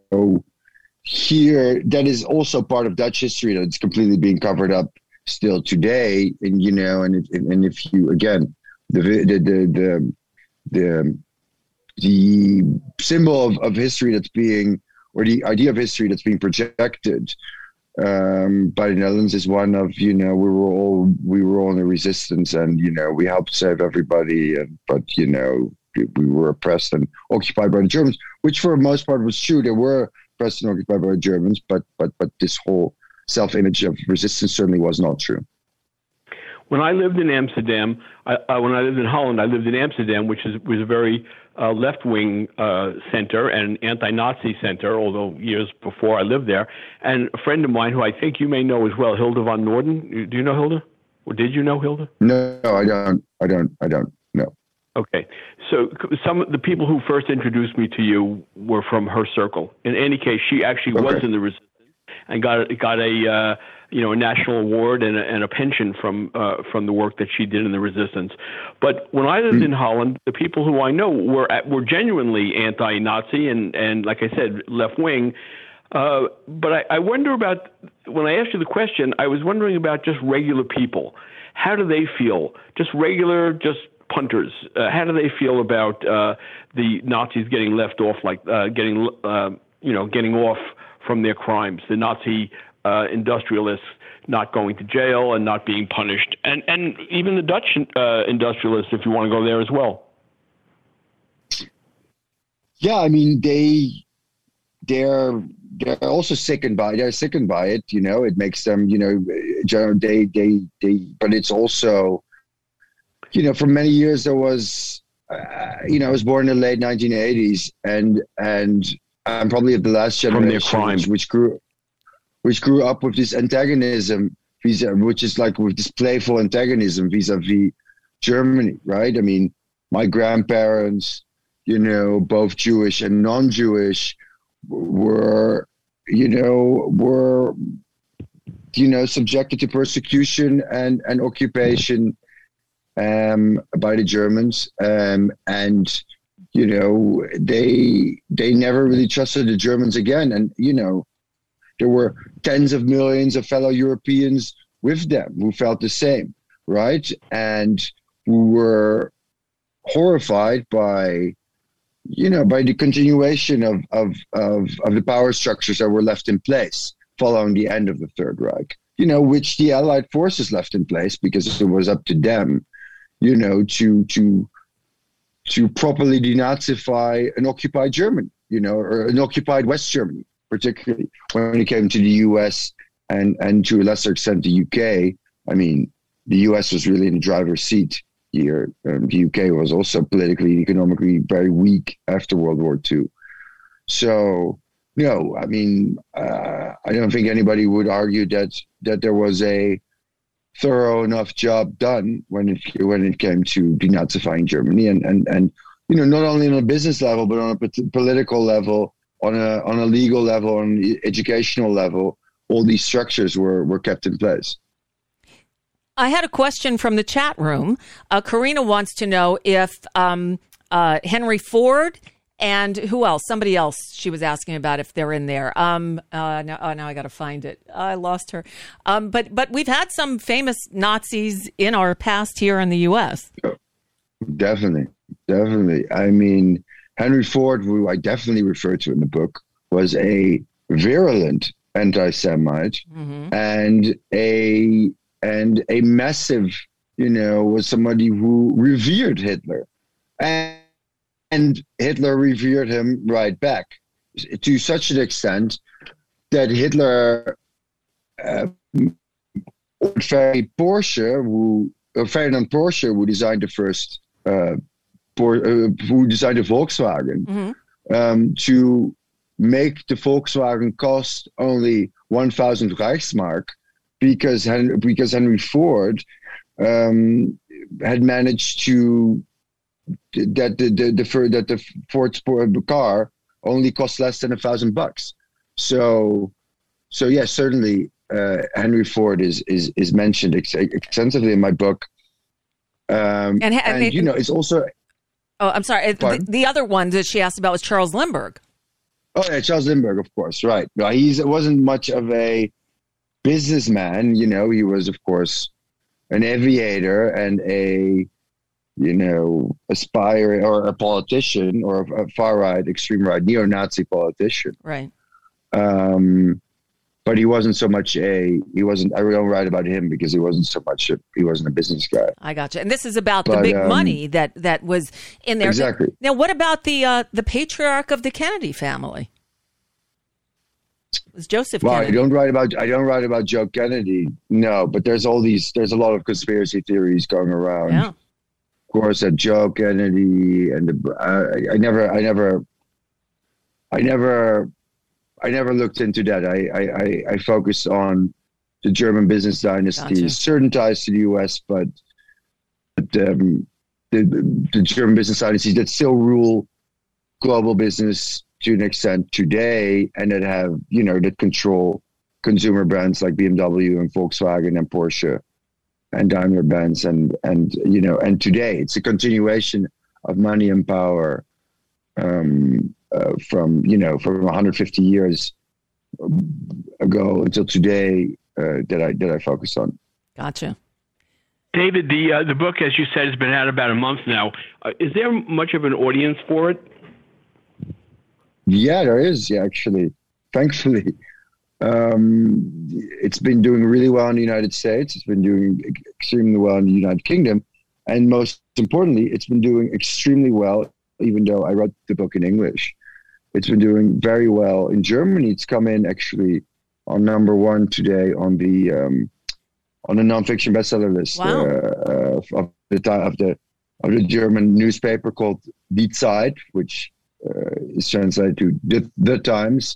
here that is also part of Dutch history that's completely being covered up still today. And you know, and and if you again the the the the the, the symbol of, of history that's being or the idea of history that's being projected um, by the Netherlands is one of, you know, we were all we were all in the resistance, and you know we helped save everybody, and but you know we were oppressed and occupied by the Germans, which for the most part was true. They were oppressed and occupied by the Germans, but but but this whole self-image of resistance certainly was not true. When I lived in Amsterdam, I, uh, when I lived in Holland, I lived in Amsterdam, which is was a very uh, left-wing uh, center and anti-Nazi center, although years before I lived there. And a friend of mine, who I think you may know as well, Hilda von Norden. Do you know Hilda? Or did you know Hilda? No, no, I don't. I don't. I don't know. Okay. So some of the people who first introduced me to you were from her circle. In any case, she actually Okay. was in the resistance and got got a uh, you know a national award and a, and a pension from uh, from the work that she did in the resistance. But when I lived mm. in Holland, the people who I know were at, were genuinely anti-Nazi and and like I said, left wing. Uh, but I, I wonder about when I asked you the question, I was wondering about just regular people. How do they feel? Just regular, just punters. Uh, how do they feel about uh, the Nazis getting left off, like uh, getting uh, you know getting off from their crimes? The Nazi uh, industrialists not going to jail and not being punished, and and even the Dutch uh, industrialists, if you want to go there as well. Yeah, I mean they they're they're also sickened by they're sickened by it. You know, it makes them you know they they they. But it's also you know for many years there was uh, you know I was born in the late nineteen eighties and and. I'm probably of the last generation, from their crime. Which, which grew, which grew up with this antagonism, which is like with this playful antagonism vis-a-vis Germany, right? I mean, my grandparents, you know, both Jewish and non-Jewish, were, you know, were, you know, subjected to persecution and and occupation um, by the Germans, um, and. You know, they they never really trusted the Germans again. And, you know, there were tens of millions of fellow Europeans with them who felt the same, right? And who were horrified by, you know, by the continuation of, of, of, of the power structures that were left in place following the end of the Third Reich, you know, which the Allied forces left in place because it was up to them, you know, to to to properly denazify an occupied Germany, you know, or an occupied West Germany, particularly when it came to the U S and, and to a lesser extent the U K. I mean, the U S was really in the driver's seat here. Um, the U K was also politically, economically very weak after World War Two. So, no, I mean, uh, I don't think anybody would argue that that there was a thorough enough job done when it when it came to denazifying Germany, and and and you know not only on a business level but on a political level, on a on a legal level, on an educational level, all these structures were were kept in place. I had a question from the chat room. Uh, Karina wants to know if um, uh, Henry Ford and who else? Somebody else she was asking about if they're in there. Um, uh, now, oh, now I got to find it. I lost her. Um, but but we've had some famous Nazis in our past here in the U S. Definitely, definitely. I mean, Henry Ford, who I definitely refer to in the book, was a virulent anti-Semite mm-hmm. and a and a massive, you know, was somebody who revered Hitler. And And Hitler revered him right back to such an extent that Hitler, uh, Porsche, who uh, Ferdinand Porsche, who designed the first, uh, Por, uh, who designed the Volkswagen, mm-hmm. um, to make the Volkswagen cost only one thousand Reichsmark, because Henry, because Henry Ford um, had managed to. That the the, the that the Ford Sport car only cost less than a thousand bucks. So, so yes, yeah, certainly uh, Henry Ford is is is mentioned ex- extensively in my book. Um, and, and, and you know, it's also. Oh, I'm sorry. The, the other one that she asked about was Charles Lindbergh. Oh yeah, Charles Lindbergh, of course, right? He's wasn't much of a businessman. You know, he was of course an aviator and a. you know, aspire or a politician or a far right, extreme right, neo-Nazi politician. Right. Um, but he wasn't so much a, he wasn't, I don't write about him because he wasn't so much, a, he wasn't a business guy. I gotcha. And this is about But, the big um, money that, that was in there. Exactly. Now, what about the uh, the patriarch of the Kennedy family? It was Joseph Well, Kennedy. I don't write about, I don't write about Joe Kennedy. No, but there's all these, there's a lot of conspiracy theories going around. Yeah. Of course, that Joe Kennedy and the, I, I never, I never, I never, I never looked into that. I, I, I, I focused on the German business dynasty, Gotcha. certain ties to the U S, but, but um, the, the German business dynasty that still rule global business to an extent today, and that have, you know, that control consumer brands like B M W and Volkswagen and Porsche and Daimler-Benz, and, and, you know, and today it's a continuation of money and power um, uh, from, you know, from one hundred fifty years ago until today uh, that I, that I focus on. Gotcha. David, the uh, the book, as you said, has been out about a month now. Uh, is there much of an audience for it? Yeah, there is, yeah, actually, thankfully. Um, it's been doing really well in the United States. It's been doing extremely well in the United Kingdom. And most importantly, it's been doing extremely well, even though I wrote the book in English. It's been doing very well in Germany. It's come in actually on number one today on the um, on the nonfiction bestseller list. Wow. uh, uh, of the of the of the German newspaper called Die Zeit, which uh, is translated to the, the Times.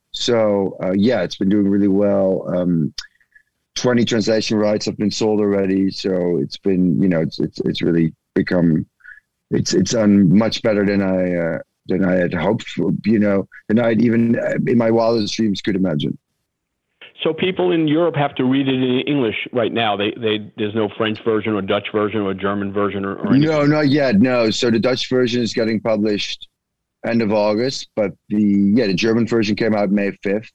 So uh, yeah, it's been doing really well. Um, twenty translation rights have been sold already. So it's been, you know, it's it's it's really become, it's it's done much better than I uh, than I had hoped for, you know, than I'd even uh, in my wildest dreams could imagine. So people in Europe have to read it in English right now. They they there's no French version or Dutch version or German version or, or anything. No, not yet. No. So the Dutch version is getting published end of August, but the yeah the German version came out May fifth.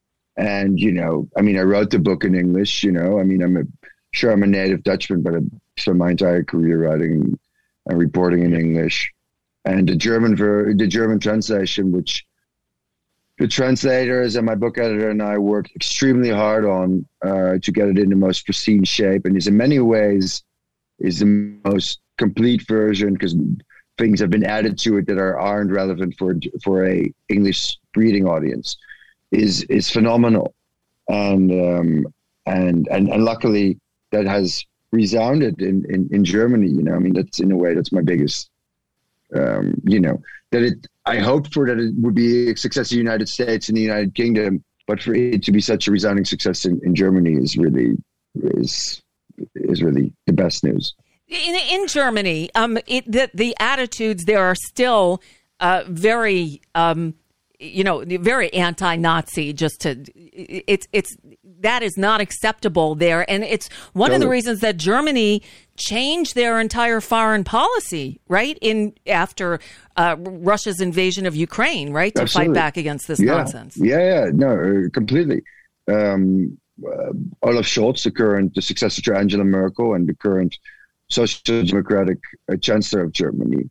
And you know, I mean, I wrote the book in English. You know, I mean, I'm a, sure I'm a native Dutchman, but I spent my entire career writing and reporting in English. And the German ver- the German translation, which the translators and my book editor and I worked extremely hard on uh, to get it in the most pristine shape, and is in many ways is the most complete version because things have been added to it that are aren't relevant for for a English reading audience. is is phenomenal, and um, and and and luckily that has resounded in, in, in Germany. You know, I mean, that's in a way that's my biggest. Um, you know, that it. I hoped for that it would be a success in the United States and the United Kingdom, but for it to be such a resounding success in, in Germany is really is is really the best news. In, in Germany, um, it, the the attitudes there are still uh, very. Um, you know, very anti-Nazi, just to, it's, it's, that is not acceptable there. And it's one totally. of the reasons that Germany changed their entire foreign policy, right? In, after uh, Russia's invasion of Ukraine, right? To Absolutely. fight back against this yeah. nonsense. Yeah, yeah, no, completely. Um, uh, Olaf Scholz, the current, the successor to Angela Merkel and the current social democratic uh, chancellor of Germany,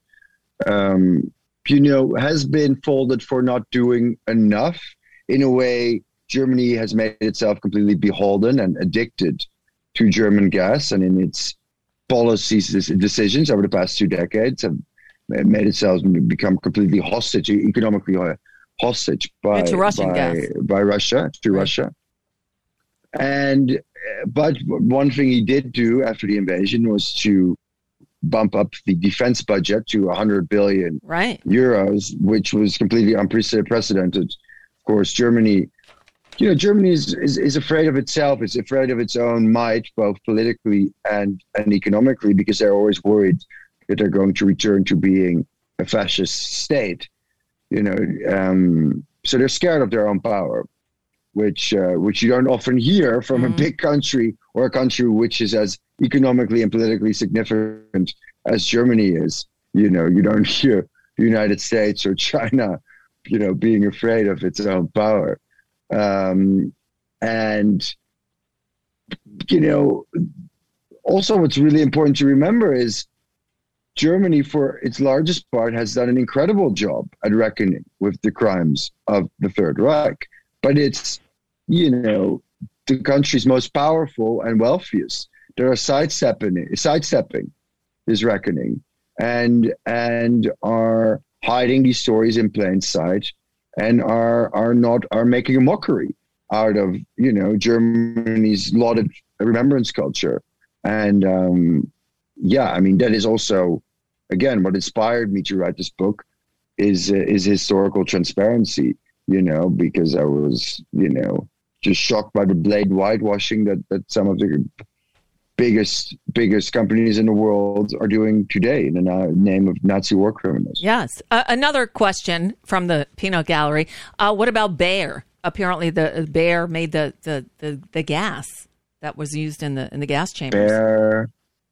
um, you know, has been folded for not doing enough. In a way, Germany has made itself completely beholden and addicted to German gas, and in its policies, decisions over the past two decades have made itself become completely hostage, economically hostage by, to Russian by, gas. by Russia, to right. Russia. And, but one thing he did do after the invasion was to bump up the defense budget to one hundred billion right. euros, which was completely unprecedented. Of course, Germany, you know, Germany is, is, is afraid of itself. It's afraid of its own might, both politically and, and economically, because they're always worried that they're going to return to being a fascist state. You know, um, so they're scared of their own power, which uh, which you don't often hear from mm-hmm. a big country or a country which is as economically and politically significant as Germany is. You know, you don't hear the United States or China, you know, being afraid of its own power. Um, and, you know, also what's really important to remember is Germany, for its largest part, has done an incredible job at reckoning with the crimes of the Third Reich. but it's, you know, the country's most powerful and wealthiest. There are sidestepping, sidestepping this reckoning, and and are hiding these stories in plain sight, and are are not are making a mockery out of, you know, Germany's lauded remembrance culture. And um, yeah, I mean, that is also, again, what inspired me to write this book is uh, is historical transparency, you know, because I was, you know, just shocked by the blatant whitewashing that, that some of the biggest biggest companies in the world are doing today in the na- name of Nazi war criminals. Yes. Uh, another question from the Peanut Gallery. Uh, what about Bayer? Apparently the uh, Bayer made the, the, the, the gas that was used in the in the gas chambers. Bayer.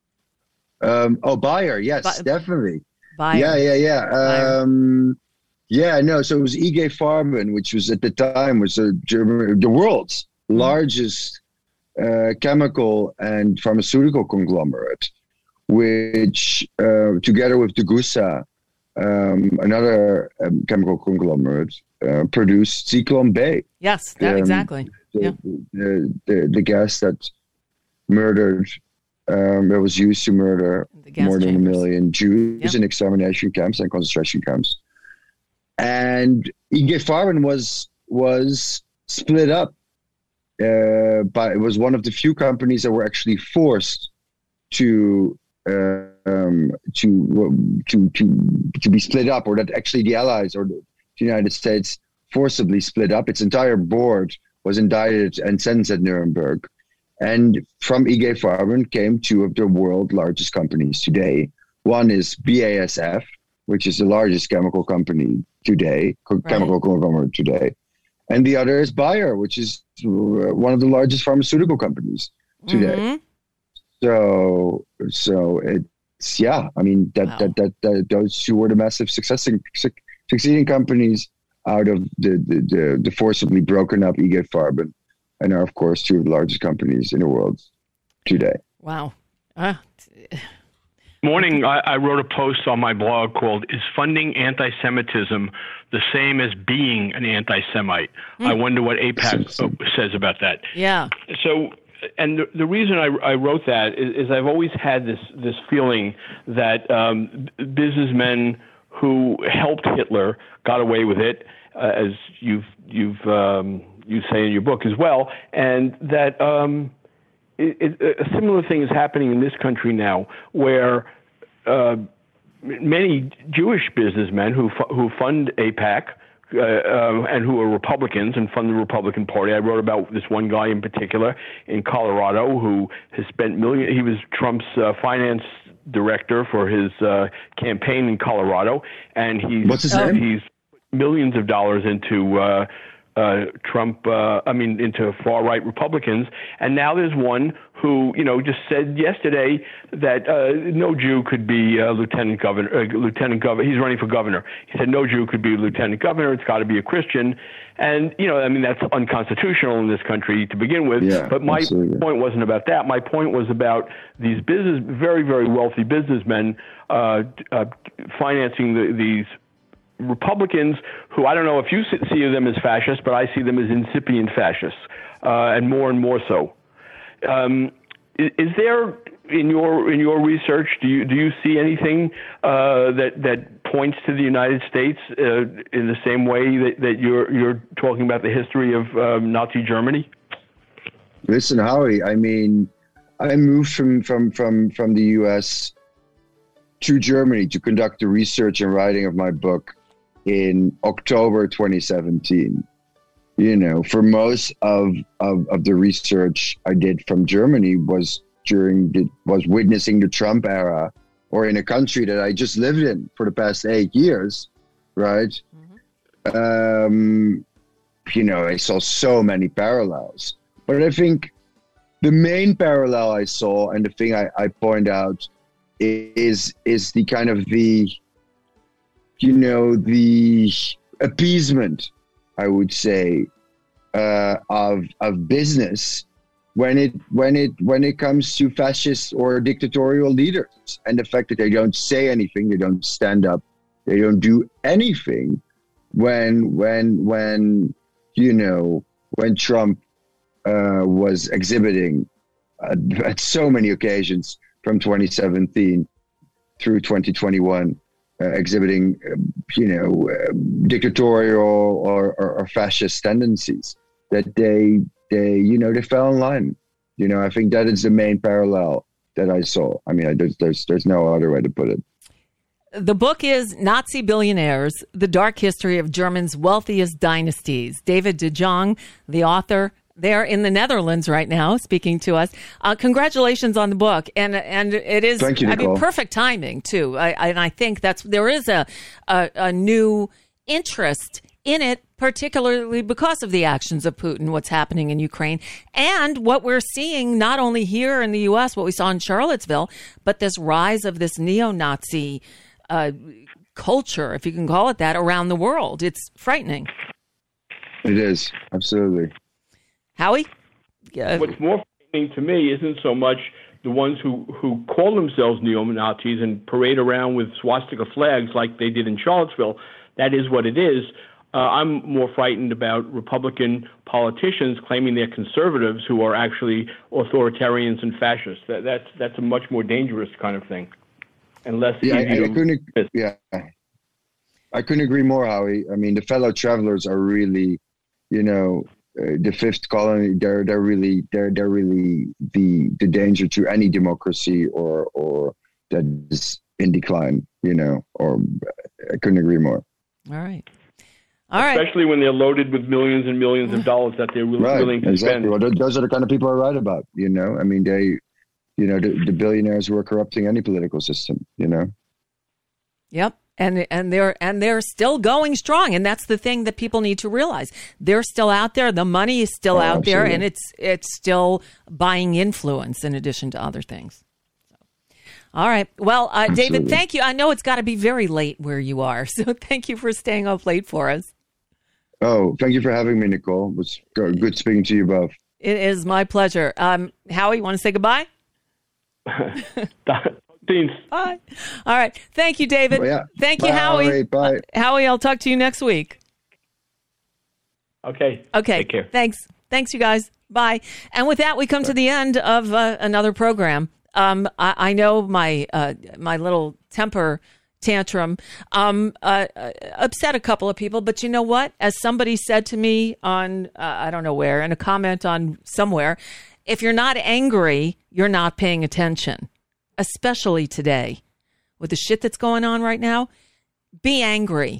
Um, oh, Bayer. Yes, Bi- definitely. Bayer. Yeah, yeah, yeah. Um, yeah, no, so it was I G Farben, which was at the time was a German, the world's mm-hmm. largest Uh, chemical and pharmaceutical conglomerate, which uh, together with Degussa, um, another um, chemical conglomerate, uh, produced Zyklon B. Yes, that, um, exactly. The, yeah. the, the, the gas that murdered, um, that was used to murder more than chambers. a million Jews yeah. in extermination camps and concentration camps. And I G Farben was was split up. Uh, but it was one of the few companies that were actually forced to uh, um, to to to to be split up, or that actually the Allies or the United States forcibly split up. Its entire board was indicted and sentenced at Nuremberg. And from I G Farben came two of the world's largest companies today. One is B A S F, which is the largest chemical company today, right. chemical conglomerate today. And the other is Bayer, which is one of the largest pharmaceutical companies today. Mm-hmm. So, so it's yeah. I mean, that, wow. that that that those two were the massive successing succeeding companies out of the the, the, the forcibly broken up I G Farben, and are of course two of the largest companies in the world today. Wow. Uh, Morning, I, I wrote a post on my blog called "Is Funding Anti-Semitism the Same as Being an Anti-Semite?" Mm. I wonder what AIPAC says about that. Yeah. So, and the, the reason I, I wrote that is, is I've always had this this feeling that um, businessmen who helped Hitler got away with it, uh, as you've you've um, you say in your book as well, and that. Um, It, it, a similar thing is happening in this country now, where uh, many Jewish businessmen who fu- who fund AIPAC uh, uh, and who are Republicans and fund the Republican Party. I wrote about this one guy in particular in Colorado who has spent million. He was Trump's uh, finance director for his uh, campaign in Colorado, and he's What's his name? he's millions of dollars into. Uh, Uh, Trump, uh, I mean, into far-right Republicans. And now there's one who, you know, just said yesterday that uh, no Jew could be uh, lieutenant governor. Uh, lieutenant governor. He's running for governor. He said no Jew could be lieutenant governor. It's got to be a Christian. And, you know, I mean, that's unconstitutional in this country to begin with. Yeah, but my absolutely. point wasn't about that. My point was about these business, very, very wealthy businessmen uh, uh, financing the, these Republicans who, I don't know if you see them as fascists, but I see them as incipient fascists, uh, and more and more so. Um, is, is there in your in your research, do you do you see anything uh, that that points to the United States uh, in the same way that, that you're you're talking about the history of um, Nazi Germany? Listen, Howie, I mean, I moved from from from from the U S to Germany to conduct the research and writing of my book in October twenty seventeen. You know, for most of, of, of the research I did from Germany was during the, was witnessing the Trump era, or in a country that I just lived in for the past eight years, right? Mm-hmm. Um, you know, I saw so many parallels. But I think the main parallel I saw, and the thing I, I point out, is is the kind of the, you know, the appeasement, I would say, uh, of of business when it when it when it comes to fascist or dictatorial leaders, and the fact that they don't say anything, they don't stand up, they don't do anything when when when you know, when Trump uh, was exhibiting uh, at so many occasions from twenty seventeen through twenty twenty-one, uh, exhibiting, uh, you know, uh, dictatorial or, or, or fascist tendencies, that they, they, you know, they fell in line. You know, I think that is the main parallel that I saw. I mean, I, there's, there's, there's no other way to put it. The book is Nazi Billionaires, The Dark History of Germany's Wealthiest Dynasties. David de Jong, the author, there in the Netherlands right now, speaking to us. Uh, congratulations on the book. And and it is, Thank you, I Nicole. mean, perfect timing, too. I, I, and I think that's there is a, a, a new interest in it, particularly because of the actions of Putin, what's happening in Ukraine, and what we're seeing not only here in the U S, what we saw in Charlottesville, but this rise of this neo-Nazi uh, culture, if you can call it that, around the world. It's frightening. It is, absolutely. Howie? Uh, What's more frightening to me isn't so much the ones who, who call themselves neo-Nazis and parade around with swastika flags like they did in Charlottesville. That is what it is. Uh, I'm more frightened about Republican politicians claiming they're conservatives who are actually authoritarians and fascists. That, that's that's a much more dangerous kind of thing, and less Yeah, I, easy I to couldn't. Yeah, I couldn't agree more, Howie. I mean, the fellow travelers are really, you know, uh, the fifth colony. They're they're really they're they're really the the danger to any democracy or or that is in decline. You know, or I couldn't agree more. All right. All right. Especially when they're loaded with millions and millions of dollars that they're really Right, willing to exactly. spend. Well, th- those are the kind of people I write about. You know, I mean, they, you know, the, the billionaires who are corrupting any political system. You know. Yep. And and they're and they're still going strong, and that's the thing that people need to realize. They're still out there. The money is still Oh, out there, absolutely. and it's it's still buying influence in addition to other things. So, all right. Well, uh, David, Absolutely. thank you. I know it's got to be very late where you are, so thank you for staying up late for us. Oh, thank you for having me, Nicole. It was good good speaking to you both. It is my pleasure. Um, Howie, you want to say goodbye? Thanks. Bye. All right. Thank you, David. Well, yeah. Thank you, Bye, Howie. Howie. Bye. Uh, Howie, I'll talk to you next week. Okay. Okay. Take care. Thanks. Thanks, you guys. Bye. And with that, we come to the end of uh, another program. Um, I, I know my uh, my little temper tantrum um, uh, uh, upset a couple of people, but you know what? As somebody said to me on, uh, I don't know where, in a comment on somewhere, if you're not angry, you're not paying attention, especially today with the shit that's going on right now. Be angry.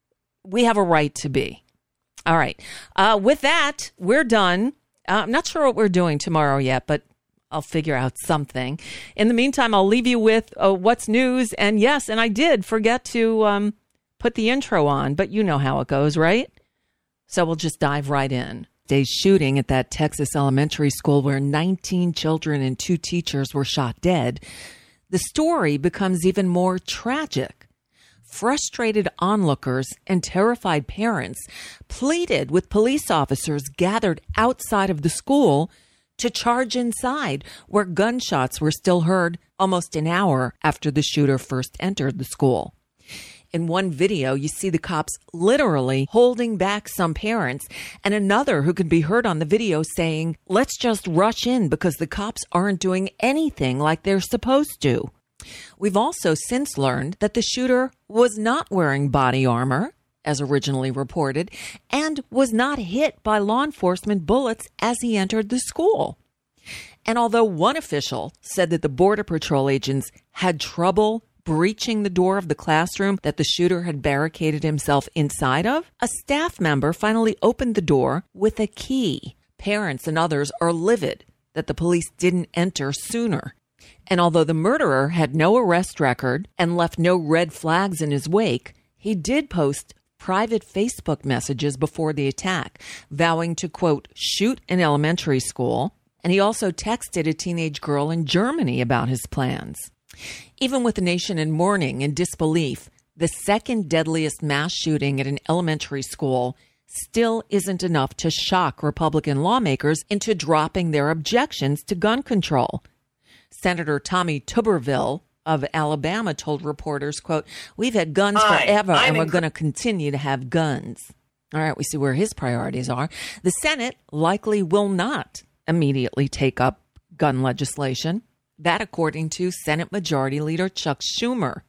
We have a right to be. All right. Uh, with that, we're done. Uh, I'm not sure what we're doing tomorrow yet, but I'll figure out something. In the meantime, I'll leave you with uh, what's news. And yes, and I did forget to um, put the intro on, but you know how it goes, right? So we'll just dive right in. Today's shooting at that Texas elementary school where nineteen children and two teachers were shot dead. The story becomes even more tragic. Frustrated onlookers and terrified parents pleaded with police officers gathered outside of the school to charge inside, where gunshots were still heard almost an hour after the shooter first entered the school. In one video, you see the cops literally holding back some parents, and another who can be heard on the video saying, "Let's just rush in because the cops aren't doing anything like they're supposed to." We've also since learned that the shooter was not wearing body armor, as originally reported, and was not hit by law enforcement bullets as he entered the school. And although one official said that the Border Patrol agents had trouble breaching the door of the classroom that the shooter had barricaded himself inside of, a staff member finally opened the door with a key. Parents and others are livid that the police didn't enter sooner. And although the murderer had no arrest record and left no red flags in his wake, he did post private Facebook messages before the attack, vowing to, quote, shoot an elementary school. And he also texted a teenage girl in Germany about his plans. Even with the nation in mourning and disbelief, the second deadliest mass shooting at an elementary school still isn't enough to shock Republican lawmakers into dropping their objections to gun control. Senator Tommy Tuberville of Alabama told reporters, quote, "We've had guns Hi, forever I'm and we're inc- going to continue to have guns." All right, we see where his priorities are. The Senate likely will not immediately take up gun legislation. That, according to Senate Majority Leader Chuck Schumer.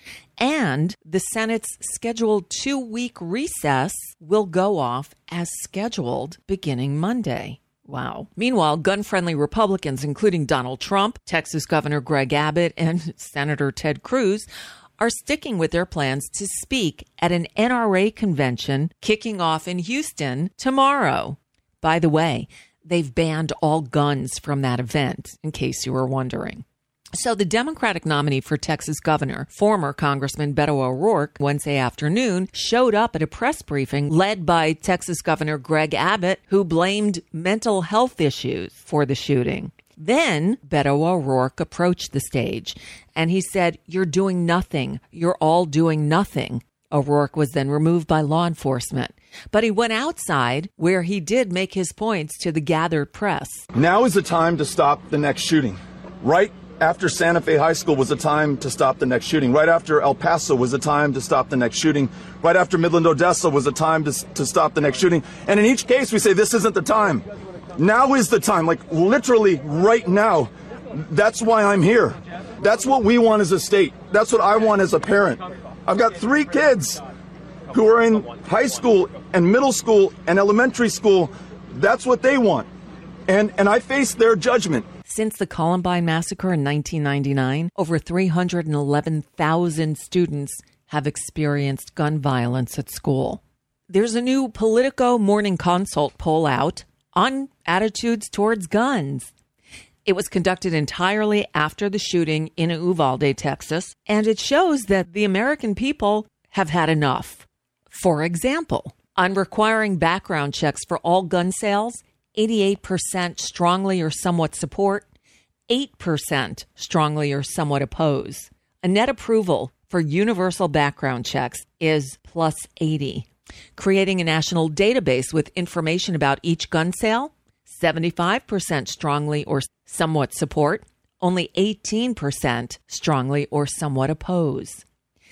And the Senate's scheduled two-week recess will go off as scheduled beginning Monday. Wow. Meanwhile, gun-friendly Republicans, including Donald Trump, Texas Governor Greg Abbott, and Senator Ted Cruz, are sticking with their plans to speak at an N R A convention kicking off in Houston tomorrow. By the way, they've banned all guns from that event, in case you were wondering. So the Democratic nominee for Texas governor, former Congressman Beto O'Rourke, Wednesday afternoon showed up at a press briefing led by Texas Governor Greg Abbott, who blamed mental health issues for the shooting. Then Beto O'Rourke approached the stage and he said, "You're doing nothing. You're all doing nothing." O'Rourke was then removed by law enforcement. But he went outside where he did make his points to the gathered press. Now is the time to stop the next shooting. Right after Santa Fe High School was the time to stop the next shooting. Right after El Paso was the time to stop the next shooting. Right after Midland, Odessa was the time to, to stop the next shooting. And in each case, we say this isn't the time. Now is the time, like literally right now. That's why I'm here. That's what we want as a state. That's what I want as a parent. I've got three kids who are in high school and middle school and elementary school. That's what they want. And and I face their judgment. Since the Columbine massacre in nineteen ninety-nine, over three hundred eleven thousand students have experienced gun violence at school. There's a new Politico Morning Consult poll out on attitudes towards guns. It was conducted entirely after the shooting in Uvalde, Texas, and it shows that the American people have had enough. For example, on requiring background checks for all gun sales, eighty-eight percent strongly or somewhat support, eight percent strongly or somewhat oppose. A net approval for universal background checks is plus eighty. Creating a national database with information about each gun sale, seventy-five percent strongly or somewhat support, only eighteen percent strongly or somewhat oppose.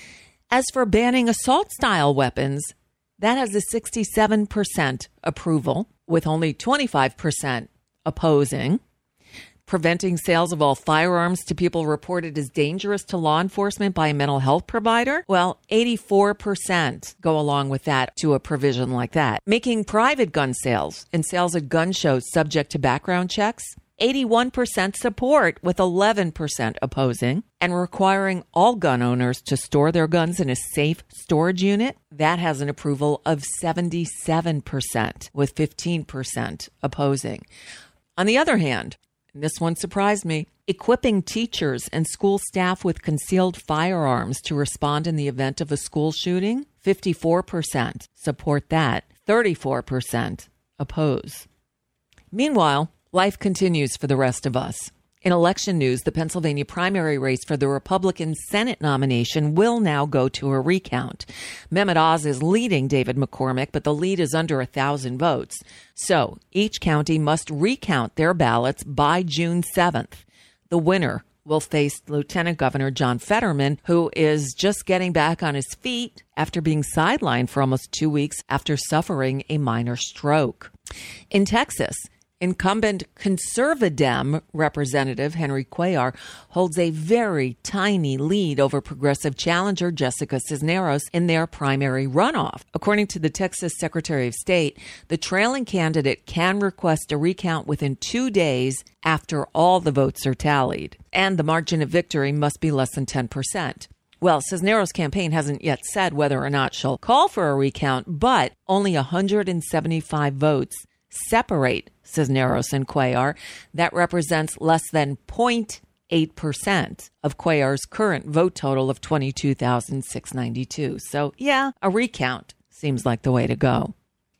As for banning assault-style weapons, that has a sixty-seven percent approval, with only twenty-five percent opposing. Preventing sales of all firearms to people reported as dangerous to law enforcement by a mental health provider? Well, eighty-four percent go along with that to a provision like that. Making private gun sales and sales at gun shows subject to background checks? eighty-one percent support with eleven percent opposing. And requiring all gun owners to store their guns in a safe storage unit? That has an approval of seventy-seven percent with fifteen percent opposing. On the other hand, and this one surprised me, equipping teachers and school staff with concealed firearms to respond in the event of a school shooting, fifty-four percent support that, thirty-four percent oppose. Meanwhile, life continues for the rest of us. In election news, the Pennsylvania primary race for the Republican Senate nomination will now go to a recount. Mehmet Oz is leading David McCormick, but the lead is under a thousand votes. So each county must recount their ballots by June seventh. The winner will face Lieutenant Governor John Fetterman, who is just getting back on his feet after being sidelined for almost two weeks after suffering a minor stroke. In Texas, incumbent Conservadem Representative Henry Cuellar holds a very tiny lead over progressive challenger Jessica Cisneros in their primary runoff. According to the Texas Secretary of State, the trailing candidate can request a recount within two days after all the votes are tallied, and the margin of victory must be less than ten percent. Well, Cisneros' campaign hasn't yet said whether or not she'll call for a recount, but only one hundred seventy-five votes separate Cisneros and Cuellar. That represents less than zero point eight percent of Cuellar's current vote total of twenty-two thousand six hundred ninety-two. So, yeah, a recount seems like the way to go.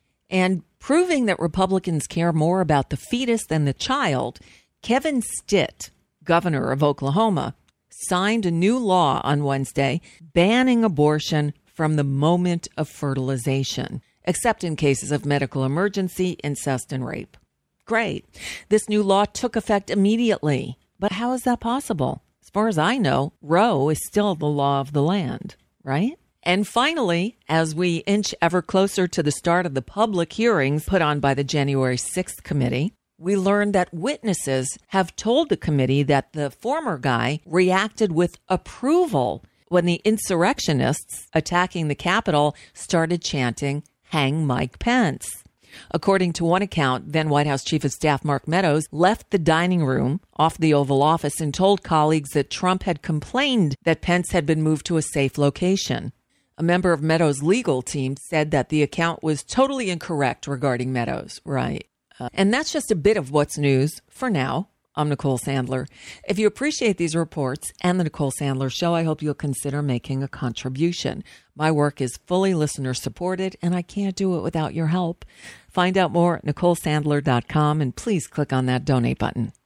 And proving that Republicans care more about the fetus than the child, Kevin Stitt, governor of Oklahoma, signed a new law on Wednesday banning abortion from the moment of fertilization, except in cases of medical emergency, incest, and rape. Great. This new law took effect immediately. But how is that possible? As far as I know, Roe is still the law of the land, right? And finally, as we inch ever closer to the start of the public hearings put on by the January sixth committee, we learned that witnesses have told the committee that the former guy reacted with approval when the insurrectionists attacking the Capitol started chanting, "Hang Mike Pence." According to one account, then White House Chief of Staff Mark Meadows left the dining room off the Oval Office and told colleagues that Trump had complained that Pence had been moved to a safe location. A member of Meadows' legal team said that the account was totally incorrect regarding Meadows. Right. Uh, and that's just a bit of what's news for now. I'm Nicole Sandler. If you appreciate these reports and the Nicole Sandler Show, I hope you'll consider making a contribution. My work is fully listener supported, and I can't do it without your help. Find out more at nicole sandler dot com, and please click on that donate button.